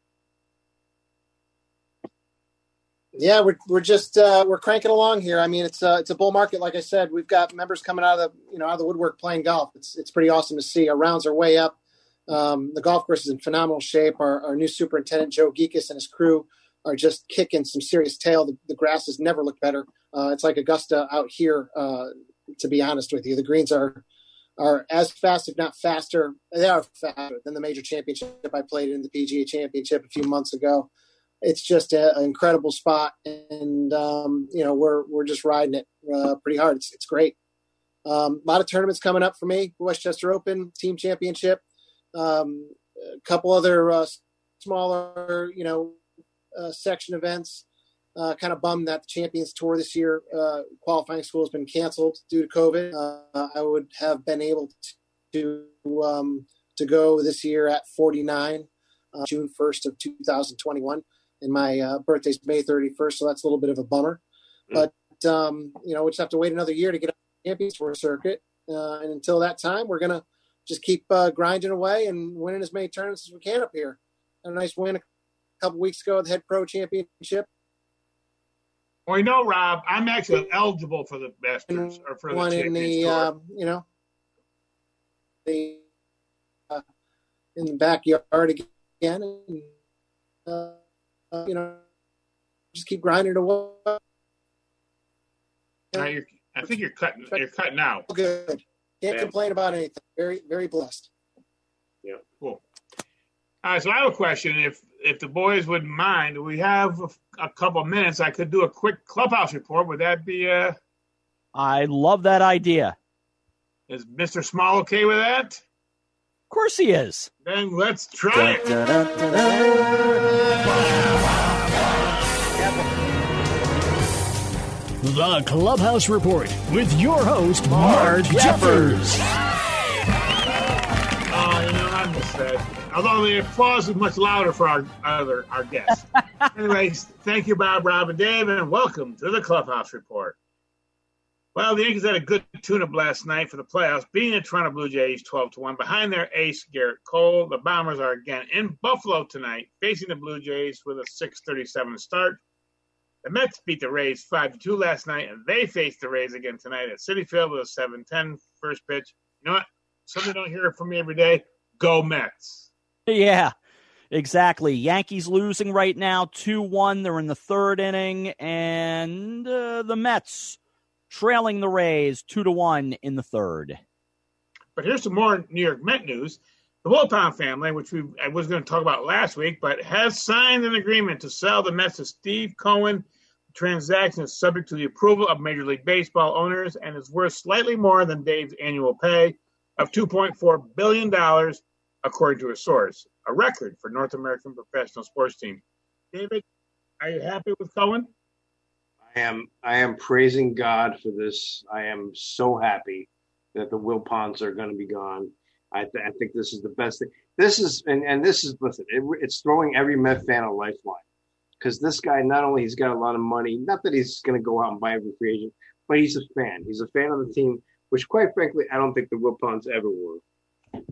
Yeah, we're we're just uh, we're cranking along here. I mean, it's uh, it's a bull market, like I said. We've got members coming out of the you know out of the woodwork playing golf. It's it's pretty awesome to see. Our rounds are way up. Um, the golf course is in phenomenal shape. Our, our new superintendent Joe Geekus and his crew are just kicking some serious tail. The, the grass has never looked better. Uh, it's like Augusta out here. Uh, to be honest with you, the greens are are as fast, if not faster. They are faster than the major championship I played in, the P G A Championship a few months ago. It's just a, an incredible spot, and um, you know we're we're just riding it uh, pretty hard. It's it's great. Um, a lot of tournaments coming up for me: Westchester Open, Team Championship, um, a couple other uh, smaller, you know, uh, section events. Uh, kind of bummed that the Champions Tour this year uh, qualifying school has been canceled due to COVID. Uh, I would have been able to um, to go this year at forty-nine, uh, June first of two thousand twenty-one. And my uh, birthday's May thirty-first, so that's a little bit of a bummer. Mm. But, um, you know, we just have to wait another year to get on the Champions Tour circuit. Uh, and until that time, we're going to just keep uh, grinding away and winning as many tournaments as we can up here. Had a nice win a couple weeks ago at the Head Pro Championship. Well, you know, Rob, I'm actually eligible for the Masters or for the One in Champions the, Tour. uh, you know, the uh, in the backyard again. And, uh, Uh, you know, just keep grinding away. Now you're, I think you're cutting. You're cutting out. Good. Can't Yeah. complain about anything. Very, very blessed. Yeah, cool. All right, so I have a question. If if the boys wouldn't mind, we have a, a couple of minutes. I could do a quick clubhouse report. Would that be? Uh, I love that idea. is Mister Small okay with that? Of course he is. Then let's try it. The Clubhouse Report with your host, Mark Jeffers. Oh, you know, I missed that. Although the applause is much louder for our other our guests. Anyways, thank you, Bob, Rob, and Dave, and welcome to the Clubhouse Report. Well, the Yankees had a good tune-up last night for the playoffs, beating the Toronto Blue Jays twelve to one behind their ace, Garrett Cole. The Bombers are again in Buffalo tonight, facing the Blue Jays with a six thirty-seven start. The Mets beat the Rays five to two last night, and they face the Rays again tonight at Citi Field with a seven ten first pitch. You know what? Something don't hear from me every day. Go Mets. Yeah, exactly. Yankees losing right now two one. They're in the third inning, and uh, the Mets trailing the Rays two to one in the third. But here's some more New York Met news. The Wilpon family, which we I was going to talk about last week, but has signed an agreement to sell the Mets to Steve Cohen, transaction is subject to the approval of Major League Baseball owners and is worth slightly more than Dave's annual pay of two point four billion dollars, according to a source, a record for North American professional sports teams. David, are you happy with Cohen? I am. I am praising God for this. I am so happy that the Wilpons are going to be gone. I, th- I think this is the best thing. This is, and, and this is, listen, it, it's throwing every Met fan a lifeline. Because this guy, not only he's got a lot of money, not that he's going to go out and buy every free agent, but he's a fan. He's a fan of the team, which, quite frankly, I don't think the Wilpons ever were.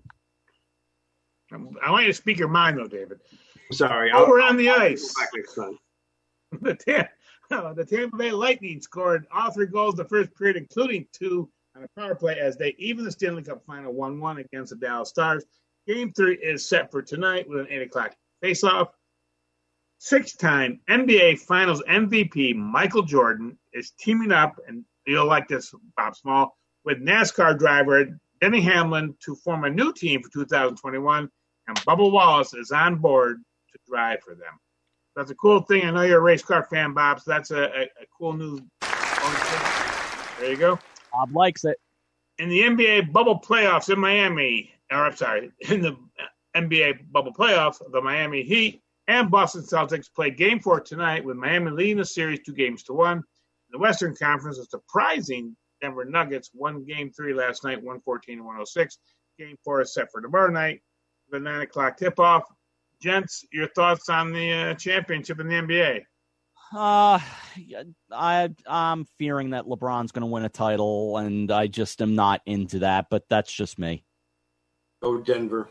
I want you to speak your mind, though, David. Sorry. Over I'll, on the I'll ice. Back next time. the, Tampa, no, the Tampa Bay Lightning scored all three goals the first period, including two on a power play, as they even the Stanley Cup final one one against the Dallas Stars. Game three is set for tonight with an eight o'clock faceoff. Six-time N B A Finals M V P Michael Jordan is teaming up, and you'll like this, Bob Small, with NASCAR driver Denny Hamlin to form a new team for two thousand twenty-one, and Bubba Wallace is on board to drive for them. That's a cool thing. I know you're a race car fan, Bob, so that's a, a, a cool new There you go. Bob likes it. In the N B A bubble playoffs in Miami, or I'm sorry, in the N B A bubble playoffs, the Miami Heat and Boston Celtics played game four tonight, with Miami leading the series two games to one. In the Western Conference, a surprising Denver Nuggets won game three last night, one fourteen to one oh six. Game four is set for tomorrow night, the nine o'clock tip-off. Gents, your thoughts on the uh, championship in the N B A? Uh, I, I'm fearing that LeBron's going to win a title, and I just am not into that, but that's just me. Oh, Denver.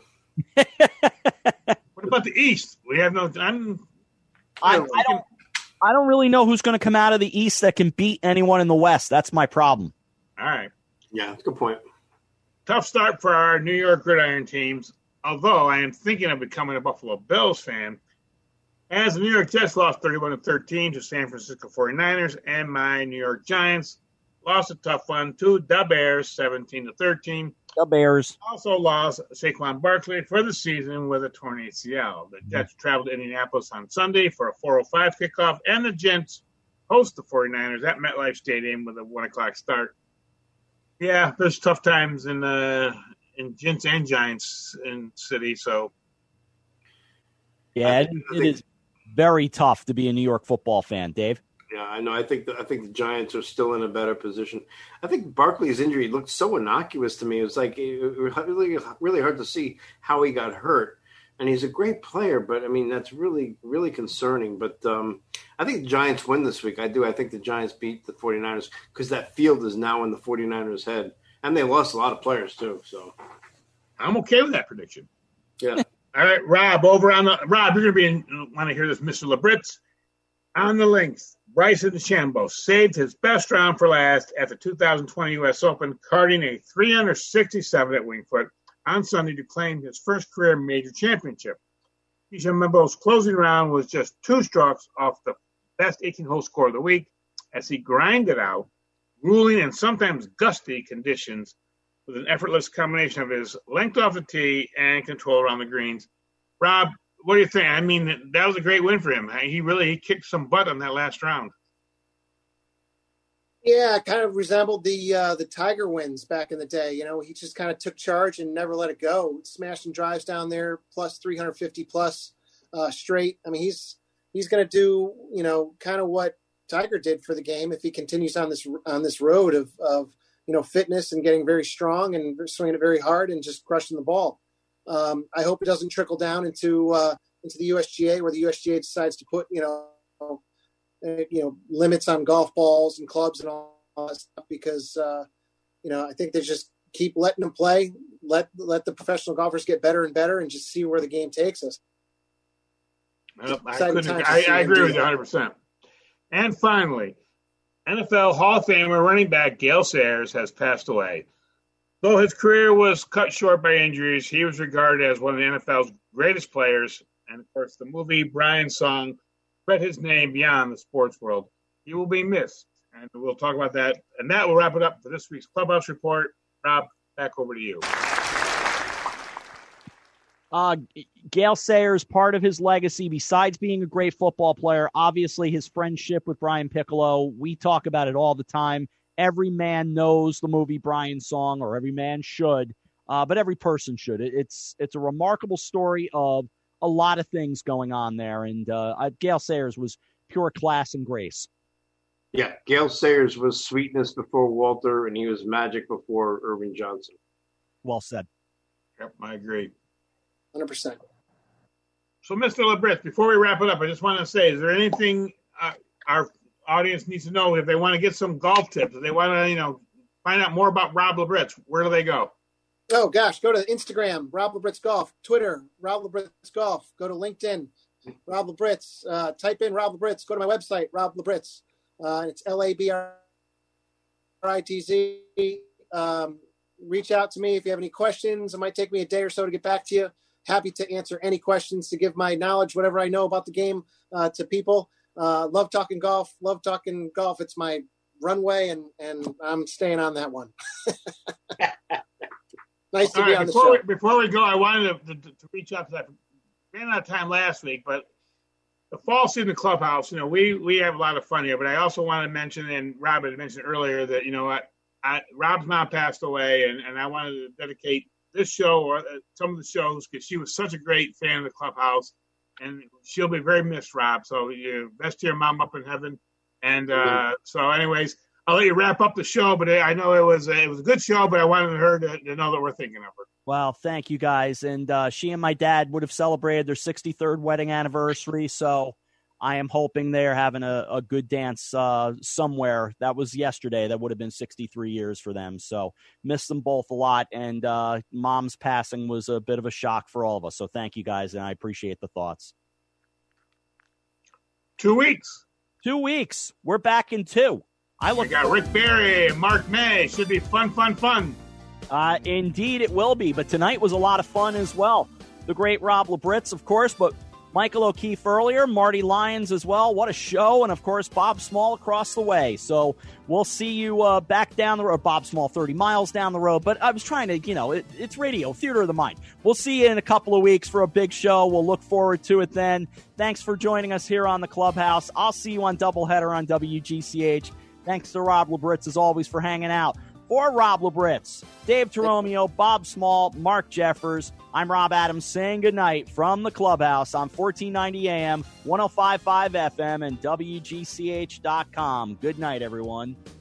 What about the East? We have no. I'm, I, I don't. I don't really know who's going to come out of the East that can beat anyone in the West. That's my problem. All right. Yeah, that's a good point. Tough start for our New York Gridiron teams, although I am thinking of becoming a Buffalo Bills fan, as the New York Jets lost thirty-one to thirteen to San Francisco forty-niners, and my New York Giants lost a tough one to the Bears, seventeen to thirteen. The Bears also lost Saquon Barkley for the season with a torn A C L. The Jets traveled to Indianapolis on Sunday for a four oh five kickoff, and the Gents host the forty-niners at MetLife Stadium with a one o'clock start. Yeah, there's tough times in uh, in Gents and Giants in city, so. Yeah, it, it is very tough to be a New York football fan, Dave. Yeah, I know. I think the, I think the Giants are still in a better position. I think Barkley's injury looked so innocuous to me. It was like it, it was really, really hard to see how he got hurt. And he's a great player, but I mean that's really, really concerning. But um, I think the Giants win this week. I do. I think the Giants beat the forty-niners because that field is now in the forty-niners' head, and they lost a lot of players too. So I'm okay with that prediction. Yeah. All right, Rob. Over on the Rob, you're going to be want to hear this, Mister Labritz. On the links, Bryson DeChambeau saved his best round for last at the two thousand twenty U S Open, carding a three under sixty-seven at Winged Foot on Sunday to claim his first career major championship. DeChambeau's closing round was just two strokes off the best eighteen-hole score of the week as he grinded out grueling and sometimes gusty conditions with an effortless combination of his length off the tee and control around the greens. Rob, what do you think? I mean, that was a great win for him. He really he kicked some butt on that last round. Yeah, it kind of resembled the uh, the Tiger wins back in the day. You know, he just kind of took charge and never let it go. Smashing drives down there, plus three hundred fifty plus uh, straight. I mean, he's he's going to do, you know, kind of what Tiger did for the game if he continues on this on this road of of you know fitness and getting very strong and swinging it very hard and just crushing the ball. Um, I hope it doesn't trickle down into uh, into the U S G A, where the U S G A decides to put you know uh, you know limits on golf balls and clubs and all, all that stuff, because uh, you know I think they just keep letting them play, let let the professional golfers get better and better, and just see where the game takes us. Well, I, couldn't, I, I agree with you one hundred percent. And finally, N F L Hall of Famer running back Gale Sayers has passed away. Though his career was cut short by injuries, he was regarded as one of the N F L's greatest players. And, of course, the movie Brian's Song spread his name beyond the sports world. He will be missed, and we'll talk about that. And that will wrap it up for this week's Clubhouse Report. Rob, back over to you. Uh, Gale Sayers, part of his legacy, besides being a great football player, obviously his friendship with Brian Piccolo. We talk about it all the time. Every man knows the movie Brian song, or every man should, uh, but every person should. It, it's it's a remarkable story of a lot of things going on there, and uh, Gale Sayers was pure class and grace. Yeah, Gale Sayers was sweetness before Walter, and he was magic before Irving Johnson. Well said. Yep, I agree. one hundred percent. So, Mister Labritz, before we wrap it up, I just want to say, is there anything uh, our audience needs to know if they want to get some golf tips, if they want to, you know, find out more about Rob Labritz, where do they go? Oh, gosh, go to Instagram, Rob Labritz Golf, Twitter, Rob Labritz Golf, go to LinkedIn, Rob Labritz, uh, type in Rob Labritz, go to my website, Rob Labritz. Uh, it's L A B R I T Z. Um, reach out to me if you have any questions. It might take me a day or so to get back to you. Happy to answer any questions, to give my knowledge, whatever I know about the game, uh, to people. Uh, love talking golf. Love talking golf. It's my runway, and, and I'm staying on that one. Nice to All be right, on the before show. We, before we go, I wanted to, to, to reach out to that. Ran out of time last week, but the fall season clubhouse, you know, we we have a lot of fun here. But I also want to mention, and Rob had mentioned earlier, that, you know what, I, Rob's mom passed away, and, and I wanted to dedicate this show or some of the shows because she was such a great fan of the clubhouse, and she'll be very missed, Rob. So you best to your mom up in heaven. And uh, mm-hmm. so, anyways, I'll let you wrap up the show. But I know it was a, it was a good show, but I wanted her to, to know that we're thinking of her. Well, thank you guys. And uh, she and my dad would have celebrated their sixty-third wedding anniversary. So I am hoping they're having a, a good dance uh, somewhere. That was yesterday. That would have been sixty-three years for them. So miss them both a lot. And uh, Mom's passing was a bit of a shock for all of us. So thank you guys. And I appreciate the thoughts. Two weeks. Two weeks. We're back in two. I look. We got Rick Barry and Mark May. Should be fun, fun, fun. Uh, indeed, it will be. But tonight was a lot of fun as well. The great Rob Labritz, of course, but Michael O'Keefe earlier, Marty Lyons as well. What a show. And, of course, Bob Small across the way. So we'll see you uh, back down the road. Bob Small, thirty miles down the road. But I was trying to, you know, it, it's radio, theater of the mind. We'll see you in a couple of weeks for a big show. We'll look forward to it then. Thanks for joining us here on the Clubhouse. I'll see you on Doubleheader on W G C H. Thanks to Rob Labritz, as always, for hanging out. For Rob Labritz, Dave Toromio, Bob Small, Mark Jeffers, I'm Rob Adams saying goodnight from the Clubhouse on fourteen ninety A M, one oh five point five F M, and W G C H dot com. Good night, everyone.